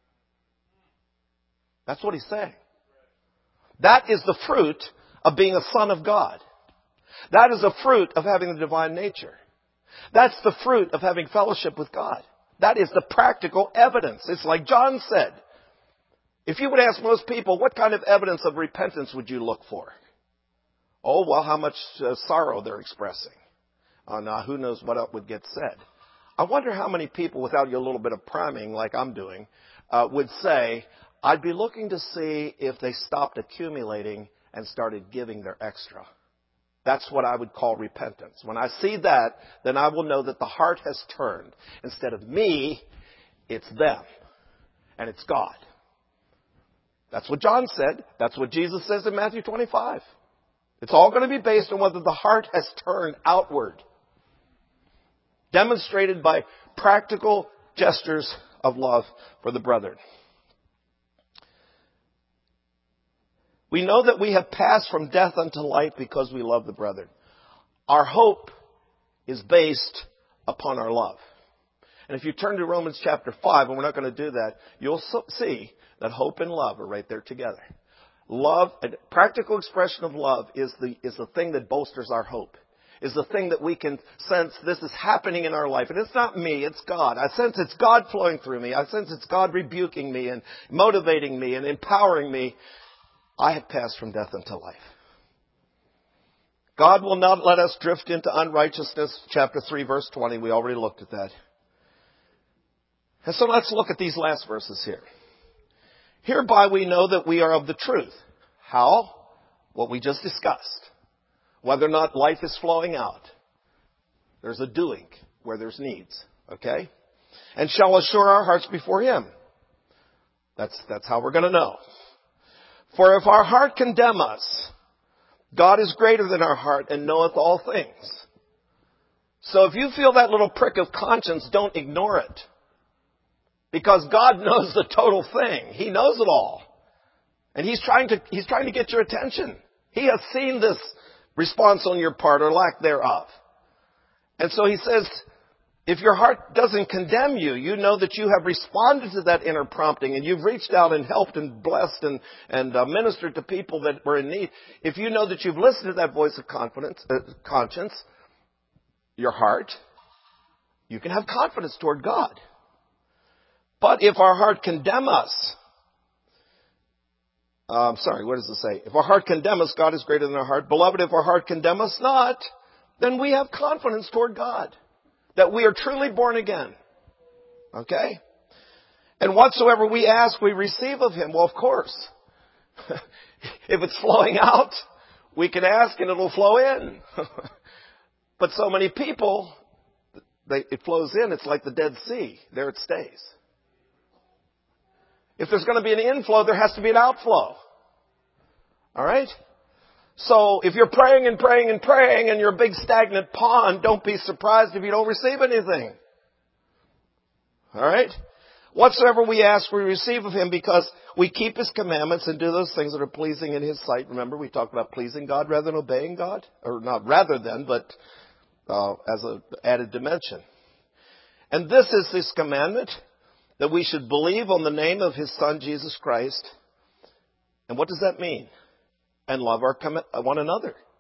That's what he's saying. That is the fruit of being a son of God. That is the fruit of having the divine nature. That's the fruit of having fellowship with God. That is the practical evidence. It's like John said. If you would ask most people, what kind of evidence of repentance would you look for? Oh, well, how much sorrow they're expressing. Now, who knows what else would get said. I wonder how many people, without a little bit of priming like I'm doing, would say, I'd be looking to see if they stopped accumulating and started giving their extra. That's what I would call repentance. When I see that, then I will know that the heart has turned. Instead of me, it's them. And it's God. That's what John said. That's what Jesus says in Matthew 25. It's all going to be based on whether the heart has turned outward. Demonstrated by practical gestures of love for the brethren. We know that we have passed from death unto life because we love the brethren. Our hope is based upon our love. And if you turn to Romans chapter 5, and we're not going to do that, you'll see that hope and love are right there together. Love, a practical expression of love is the thing that bolsters our hope. Is the thing that we can sense this is happening in our life. And it's not me, it's God. I sense it's God flowing through me. I sense it's God rebuking me and motivating me and empowering me. I have passed from death unto life. God will not let us drift into unrighteousness. Chapter 3, verse 20. We already looked at that. And so let's look at these last verses here. Hereby we know that we are of the truth. How? What we just discussed. Whether or not life is flowing out. There's a doing where there's needs. Okay? And shall assure our hearts before Him. That's how we're going to know. For if our heart condemn us, God is greater than our heart and knoweth all things. So if you feel that little prick of conscience, don't ignore it. Because God knows the total thing. He knows it all. And He's trying to get your attention. He has seen this response on your part or lack thereof. And so He says, if your heart doesn't condemn you, you know that you have responded to that inner prompting and you've reached out and helped and blessed and ministered to people that were in need. If you know that you've listened to that voice of conscience, your heart, you can have confidence toward God. But if our heart condemn us, what does it say? If our heart condemn us, God is greater than our heart. Beloved, if our heart condemn us not, then we have confidence toward God. That we are truly born again. Okay? And whatsoever we ask, we receive of Him. Well, of course. If it's flowing out, we can ask and it'll flow in. But so many people, it flows in. It's like the Dead Sea. There it stays. If there's going to be an inflow, there has to be an outflow. All right? So if you're praying and praying and praying and you're a big stagnant pond, don't be surprised if you don't receive anything. All right? Whatsoever we ask, we receive of Him because we keep His commandments and do those things that are pleasing in His sight. Remember, we talked about pleasing God rather than obeying God? Or not rather than, but as an added dimension. And this is His commandment, that we should believe on the name of His Son, Jesus Christ. And what does that mean? And love one another.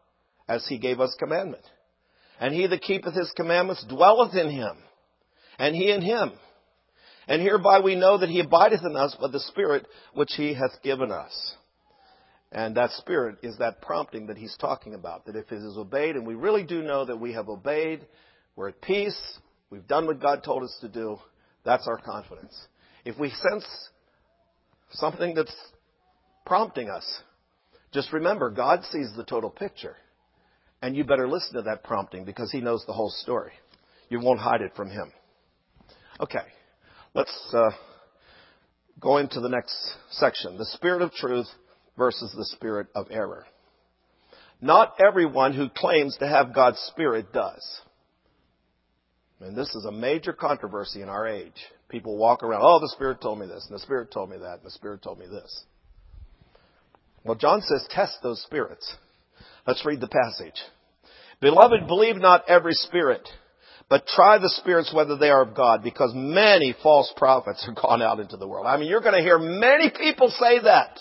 as he gave us commandment. And he that keepeth his commandments dwelleth in him, and he in him. And hereby we know that he abideth in us by the Spirit which he hath given us. And that Spirit is that prompting that he's talking about, that if it is obeyed, and we really do know that we have obeyed, we're at peace, we've done what God told us to do, that's our confidence. If we sense something that's prompting us, just remember, God sees the total picture. And you better listen to that prompting because he knows the whole story. You won't hide it from him. Okay, let's go into the next section. The spirit of truth versus the spirit of error. Not everyone who claims to have God's Spirit does. And this is a major controversy in our age. People walk around, oh, the Spirit told me this, and the Spirit told me that, and the Spirit told me this. Well, John says, test those spirits. Let's read the passage. Beloved, believe not every spirit, but try the spirits whether they are of God, because many false prophets are gone out into the world. I mean, you're going to hear many people say that.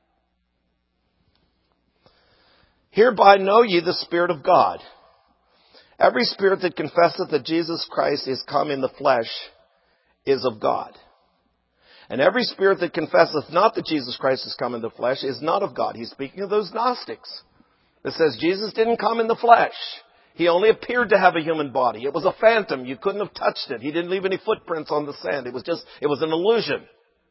Hereby know ye the Spirit of God. Every spirit that confesseth that Jesus Christ is come in the flesh is of God. And every spirit that confesseth not that Jesus Christ is come in the flesh is not of God. He's speaking of those Gnostics. It says Jesus didn't come in the flesh. He only appeared to have a human body. It was a phantom. You couldn't have touched it. He didn't leave any footprints on the sand. It was an illusion.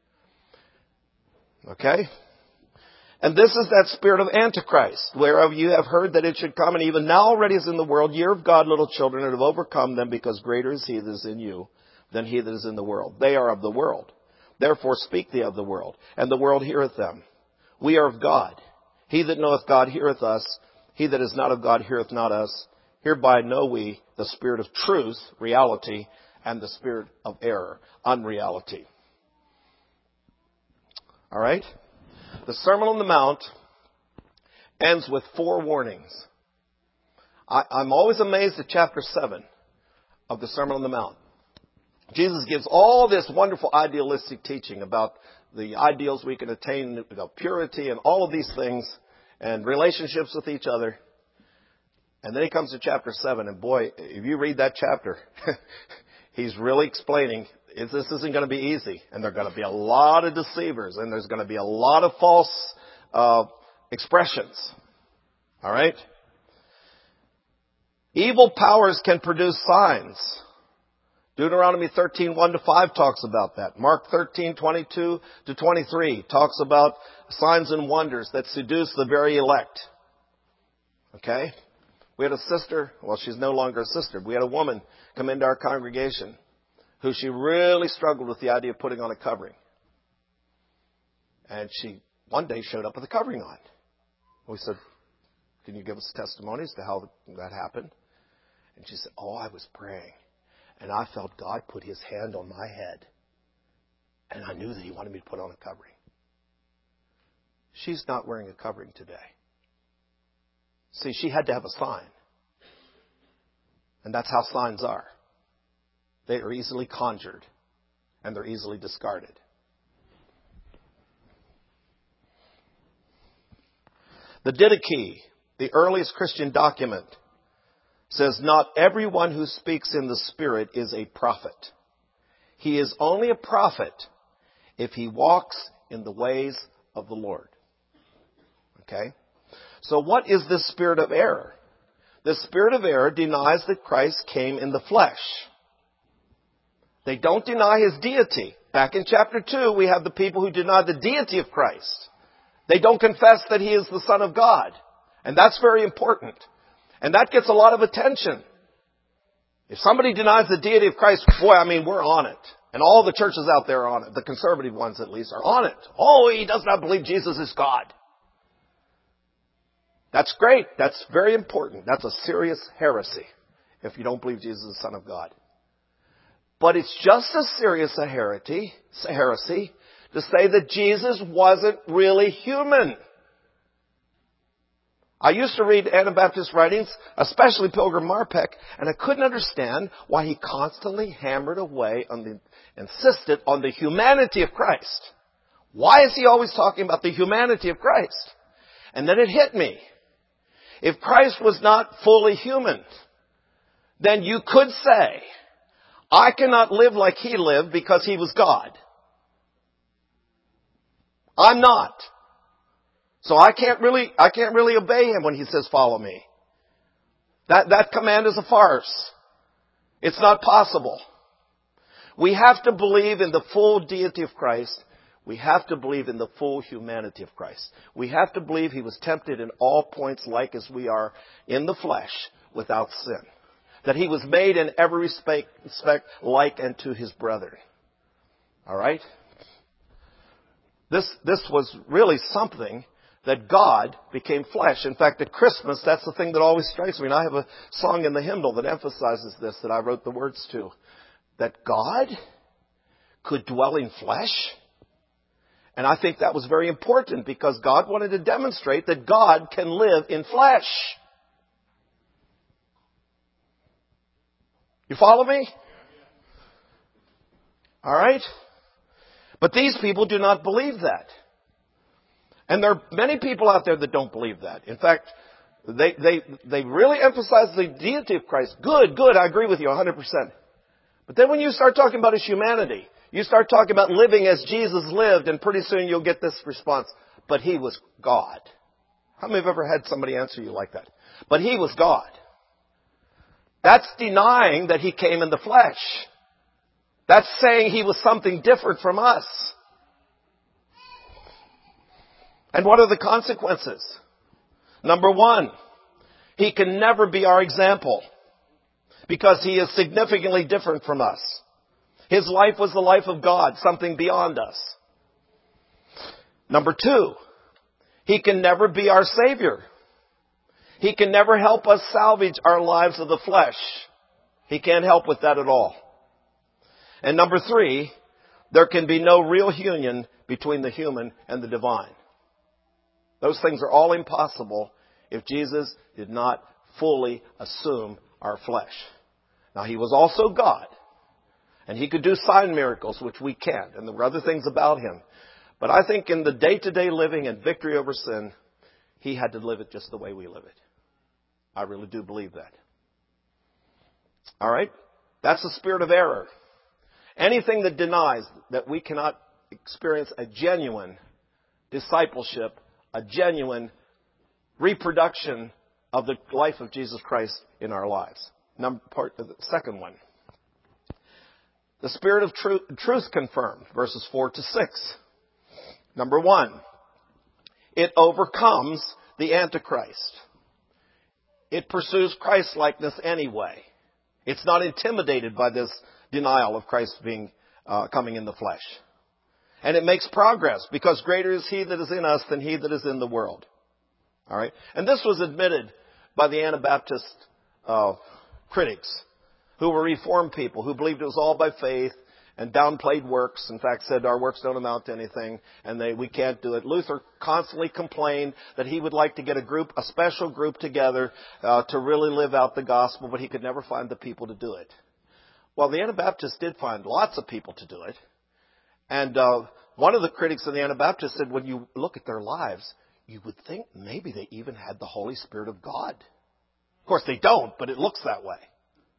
Okay? And this is that spirit of Antichrist, whereof you have heard that it should come, and even now already is in the world. Ye are of God, little children, and have overcome them, because greater is he that is in you than he that is in the world. They are of the world. Therefore speak they of the world, and the world heareth them. We are of God. He that knoweth God heareth us. He that is not of God heareth not us. Hereby know we the spirit of truth, reality, and the spirit of error, unreality. All right? The Sermon on the Mount ends with 4 warnings. I'm always amazed at chapter 7 of the Sermon on the Mount. Jesus gives all this wonderful idealistic teaching about the ideals we can attain, purity and all of these things, and relationships with each other. And then he comes to chapter 7, and boy, if you read that chapter, he's really explaining this isn't going to be easy, and there are going to be a lot of deceivers, and there's going to be a lot of false expressions. All right? Evil powers can produce signs. Deuteronomy 13:1-5 talks about that. Mark 13:22-23 talks about signs and wonders that seduce the very elect. Okay? We had a sister, well, she's no longer a sister, but we had a woman come into our congregation who she really struggled with the idea of putting on a covering. And she one day showed up with a covering on. We said, can you give us testimonies to how that happened? And she said, I was praying. And I felt God put his hand on my head. And I knew that he wanted me to put on a covering. She's not wearing a covering today. See, she had to have a sign. And that's how signs are. They are easily conjured. And they're easily discarded. The Didache, the earliest Christian document, says, not everyone who speaks in the Spirit is a prophet. He is only a prophet if he walks in the ways of the Lord. Okay? So what is this spirit of error? The spirit of error denies that Christ came in the flesh. They don't deny his deity. Back in chapter 2, we have the people who deny the deity of Christ. They don't confess that he is the Son of God. And that's very important. And that gets a lot of attention. If somebody denies the deity of Christ, boy, we're on it. And all the churches out there are on it. The conservative ones, at least, are on it. Oh, he does not believe Jesus is God. That's great. That's very important. That's a serious heresy if you don't believe Jesus is the Son of God. But it's just as serious a heresy to say that Jesus wasn't really human. I used to read Anabaptist writings, especially Pilgrim Marpeck, and I couldn't understand why he constantly hammered away insisted on the humanity of Christ. Why is he always talking about the humanity of Christ? And then it hit me. If Christ was not fully human, then you could say, I cannot live like He lived because He was God. I'm not. So I can't really obey Him when He says, follow me. That command is a farce. It's not possible. We have to believe in the full deity of Christ. We have to believe in the full humanity of Christ. We have to believe He was tempted in all points like as we are in the flesh without sin. That He was made in every respect like unto His brethren. All right? This was really something that God became flesh. In fact, at Christmas, that's the thing that always strikes me. And I have a song in the hymnal that emphasizes this, that I wrote the words to. That God could dwell in flesh. And I think that was very important because God wanted to demonstrate that God can live in flesh. You follow me? All right? But these people do not believe that. And there are many people out there that don't believe that. In fact, they really emphasize the deity of Christ. Good, I agree with you 100%. But then when you start talking about His humanity, you start talking about living as Jesus lived, and pretty soon you'll get this response, but He was God. How many have ever had somebody answer you like that? But He was God. That's denying that He came in the flesh. That's saying He was something different from us. And what are the consequences? Number one, He can never be our example because He is significantly different from us. His life was the life of God, something beyond us. Number two, He can never be our Savior. He can never help us salvage our lives of the flesh. He can't help with that at all. And number three, there can be no real union between the human and the divine. Those things are all impossible if Jesus did not fully assume our flesh. Now, He was also God. And He could do sign miracles, which we can't. And there were other things about Him. But I think in the day-to-day living and victory over sin, He had to live it just the way we live it. I really do believe that. All right? That's the spirit of error. Anything that denies that we cannot experience a genuine discipleship, a genuine reproduction of the life of Jesus Christ in our lives. The second one. The spirit of truth confirmed, verses 4 to 6. Number one, it overcomes the Antichrist. It pursues Christ-likeness anyway. It's not intimidated by this denial of Christ coming in the flesh. And it makes progress because greater is He that is in us than he that is in the world. All right? And this was admitted by the Anabaptist critics who were Reformed people who believed it was all by faith and downplayed works. In fact, said our works don't amount to anything and we can't do it. Luther constantly complained that he would like to get a special group together to really live out the gospel, but he could never find the people to do it. Well, the Anabaptists did find lots of people to do it. And one of the critics of the Anabaptists said, when you look at their lives, you would think maybe they even had the Holy Spirit of God. Of course, they don't, but it looks that way.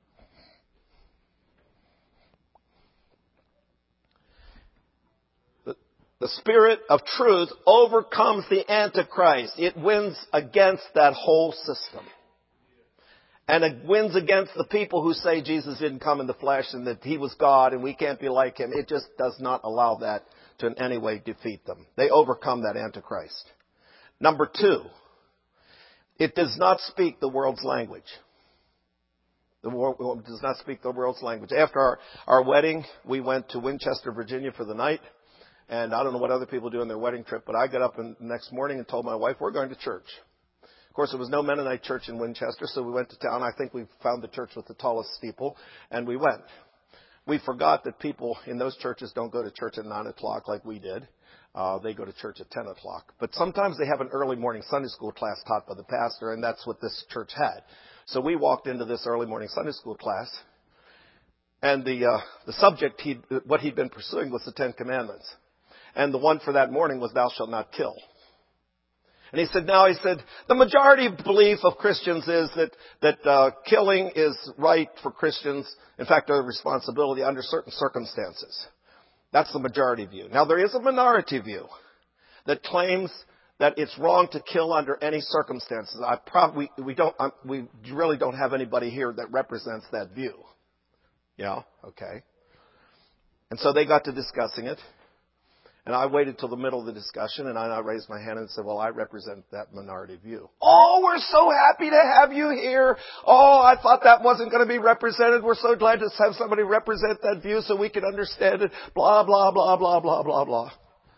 The spirit of truth overcomes the Antichrist. It wins against that whole system. And it wins against the people who say Jesus didn't come in the flesh and that He was God and we can't be like Him. It just does not allow that to in any way defeat them. They overcome that Antichrist. Number two, it does not speak the world's language. The world does not speak the world's language. After our wedding, we went to Winchester, Virginia for the night. And I don't know what other people do on their wedding trip, but I got up the next morning and told my wife, we're going to church. Of course, there was no Mennonite church in Winchester, so we went to town. I think we found the church with the tallest steeple, and we went. We forgot that people in those churches don't go to church at 9 o'clock like we did. They go to church at 10 o'clock. But sometimes they have an early morning Sunday school class taught by the pastor, and that's what this church had. So we walked into this early morning Sunday school class, and the subject, what he'd been pursuing was the Ten Commandments. And the one for that morning was, thou shalt not kill. And he said, the majority belief of Christians is that killing is right for Christians. In fact, a responsibility under certain circumstances. That's the majority view. Now, there is a minority view that claims that it's wrong to kill under any circumstances. We really don't have anybody here that represents that view. Yeah, okay. And so they got to discussing it. And I waited till the middle of the discussion, and I raised my hand and said, well, I represent that minority view. Oh, we're so happy to have you here. Oh, I thought that wasn't going to be represented. We're so glad to have somebody represent that view so we can understand it. Blah, blah, blah, blah, blah, blah, blah.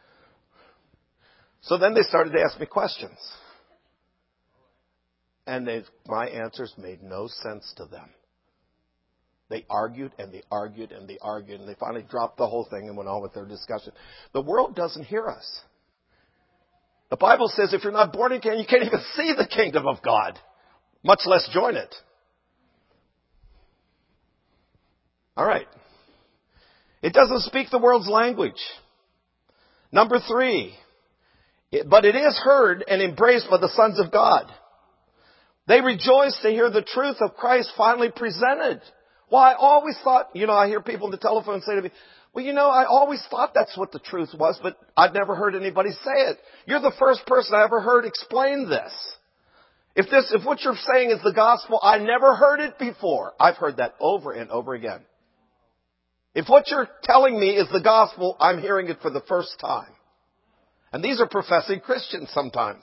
So then they started to ask me questions. And my answers made no sense to them. They argued and they argued and they argued, and they finally dropped the whole thing and went on with their discussion. The world doesn't hear us. The Bible says if you're not born again, you can't even see the kingdom of God, much less join it. All right. It doesn't speak the world's language. Number 3, but it is heard and embraced by the sons of God. They rejoice to hear the truth of Christ finally presented. Well, I always thought, I hear people on the telephone say to me, well, I always thought that's what the truth was, but I've never heard anybody say it. You're the first person I ever heard explain this. If what you're saying is the gospel, I never heard it before. I've heard that over and over again. If what you're telling me is the gospel, I'm hearing it for the first time. And these are professing Christians sometimes.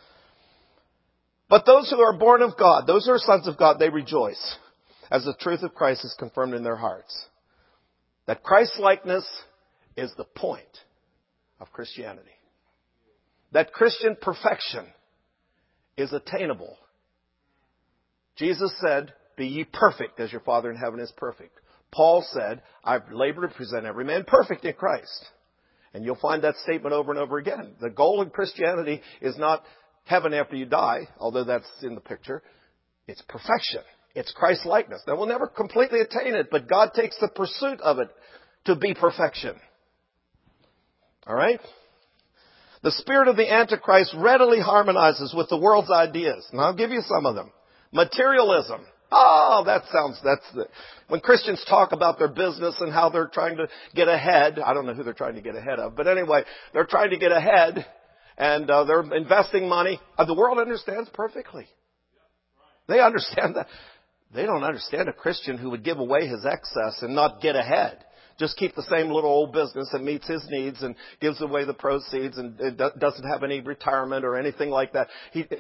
But those who are born of God, those who are sons of God, they rejoice as the truth of Christ is confirmed in their hearts. That Christ-likeness is the point of Christianity. That Christian perfection is attainable. Jesus said, be ye perfect as your Father in heaven is perfect. Paul said, I've labored to present every man perfect in Christ. And you'll find that statement over and over again. The goal in Christianity is not heaven after you die, although that's in the picture. It's perfection. It's Christ-likeness. Now, we'll never completely attain it, but God takes the pursuit of it to be perfection. All right? The spirit of the Antichrist readily harmonizes with the world's ideas. And I'll give you some of them. Materialism. Oh, when Christians talk about their business and how they're trying to get ahead. I don't know who they're trying to get ahead of, but anyway, they're trying to get ahead and they're investing money. The world understands perfectly. They understand that. They don't understand a Christian who would give away his excess and not get ahead. Just keep the same little old business that meets his needs and gives away the proceeds and doesn't have any retirement or anything like that.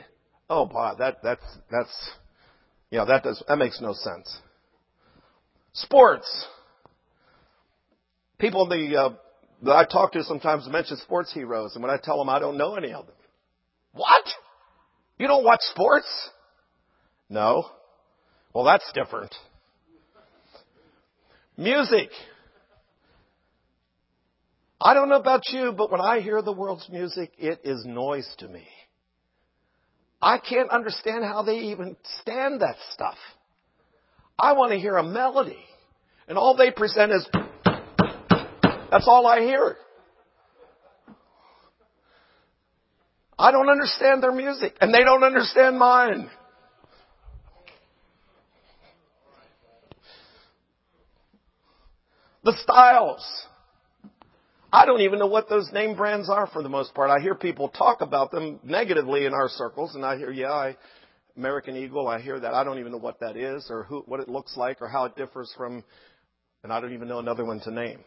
That makes no sense. Sports. People that I talk to sometimes mention sports heroes, and when I tell them I don't know any of them. What? You don't watch sports? No. Well, that's different. Music. I don't know about you, but when I hear the world's music, it is noise to me. I can't understand how they even stand that stuff. I want to hear a melody. And all they present is, that's all I hear. I don't understand their music, and they don't understand mine. The styles. I don't even know what those name brands are for the most part. I hear people talk about them negatively in our circles, and I hear, American Eagle, I hear that. I don't even know what that is or what it looks like or how it differs from, and I don't even know another one to name.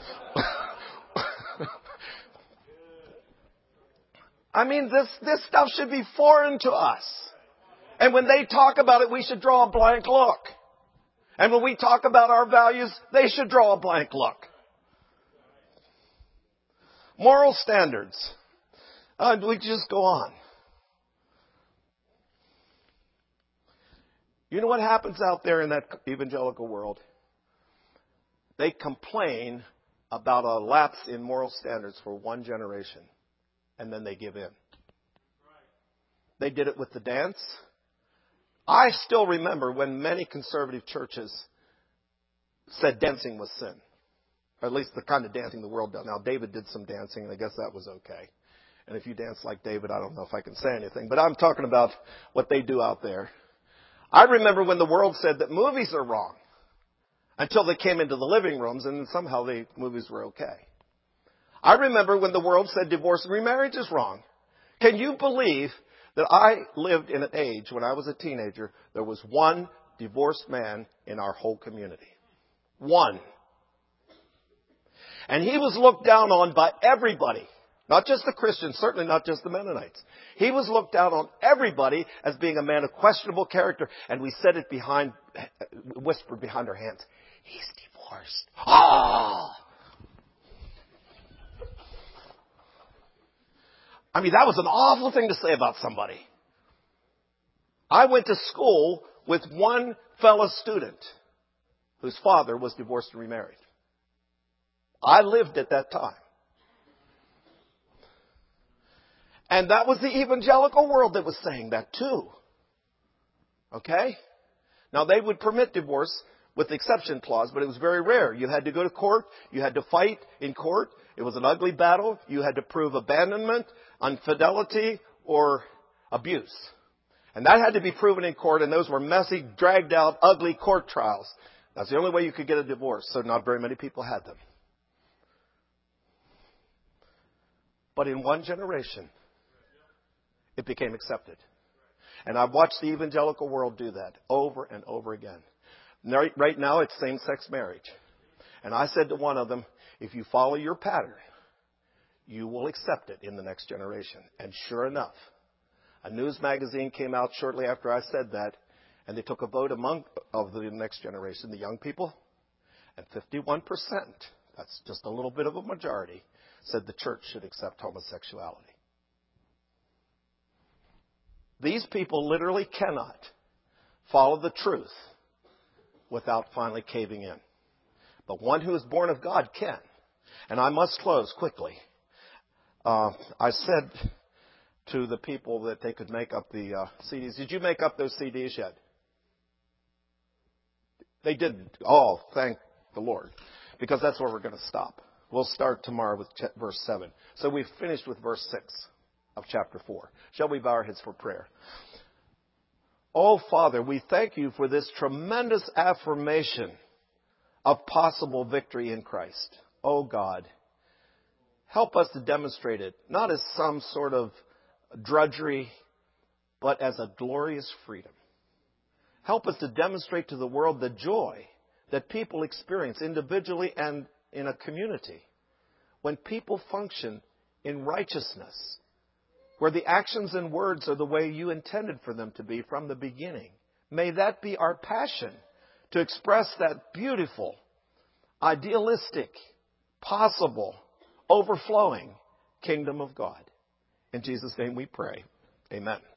I mean, this stuff should be foreign to us. And when they talk about it, we should draw a blank look. And when we talk about our values, they should draw a blank look. Moral standards. We just go on. You know what happens out there in that evangelical world? They complain about a lapse in moral standards for one generation, and then they give in. They did it with the dance. I still remember when many conservative churches said dancing was sin. Or at least the kind of dancing the world does. Now, David did some dancing, and I guess that was okay. And if you dance like David, I don't know if I can say anything. But I'm talking about what they do out there. I remember when the world said that movies are wrong. Until they came into the living rooms and somehow the movies were okay. I remember when the world said divorce and remarriage is wrong. Can you believe that I lived in an age when I was a teenager, there was one divorced man in our whole community. One. And he was looked down on by everybody. Not just the Christians, certainly not just the Mennonites. He was looked down on everybody as being a man of questionable character. And we said it whispered behind our hands. He's divorced. Oh! I mean, that was an awful thing to say about somebody. I went to school with one fellow student whose father was divorced and remarried. I lived at that time. And that was the evangelical world that was saying that too. Okay? Now they would permit divorce with the exception clause, but it was very rare. You had to go to court. You had to fight in court. It was an ugly battle. You had to prove abandonment, infidelity, or abuse. And that had to be proven in court, and those were messy, dragged out, ugly court trials. That's the only way you could get a divorce, so not very many people had them. But in one generation, it became accepted. And I've watched the evangelical world do that over and over again. Right now, it's same-sex marriage. And I said to one of them, if you follow your pattern, you will accept it in the next generation. And sure enough, a news magazine came out shortly after I said that, and they took a vote of the next generation, the young people, and 51%, that's just a little bit of a majority, said the church should accept homosexuality. These people literally cannot follow the truth without finally caving in. But one who is born of God can. And I must close quickly. I said to the people that they could make up the CDs. Did you make up those CDs yet? They didn't. Oh, thank the Lord. Because that's where we're going to stop. We'll start tomorrow with verse 7. So we've finished with verse 6 of chapter 4. Shall we bow our heads for prayer? Oh, Father, we thank you for this tremendous affirmation of possible victory in Christ. Oh, God, help us to demonstrate it, not as some sort of drudgery, but as a glorious freedom. Help us to demonstrate to the world the joy that people experience individually and in a community when people function in righteousness, where the actions and words are the way you intended for them to be from the beginning. May that be our passion, to express that beautiful, idealistic, possible, overflowing kingdom of God. In Jesus' name we pray. Amen.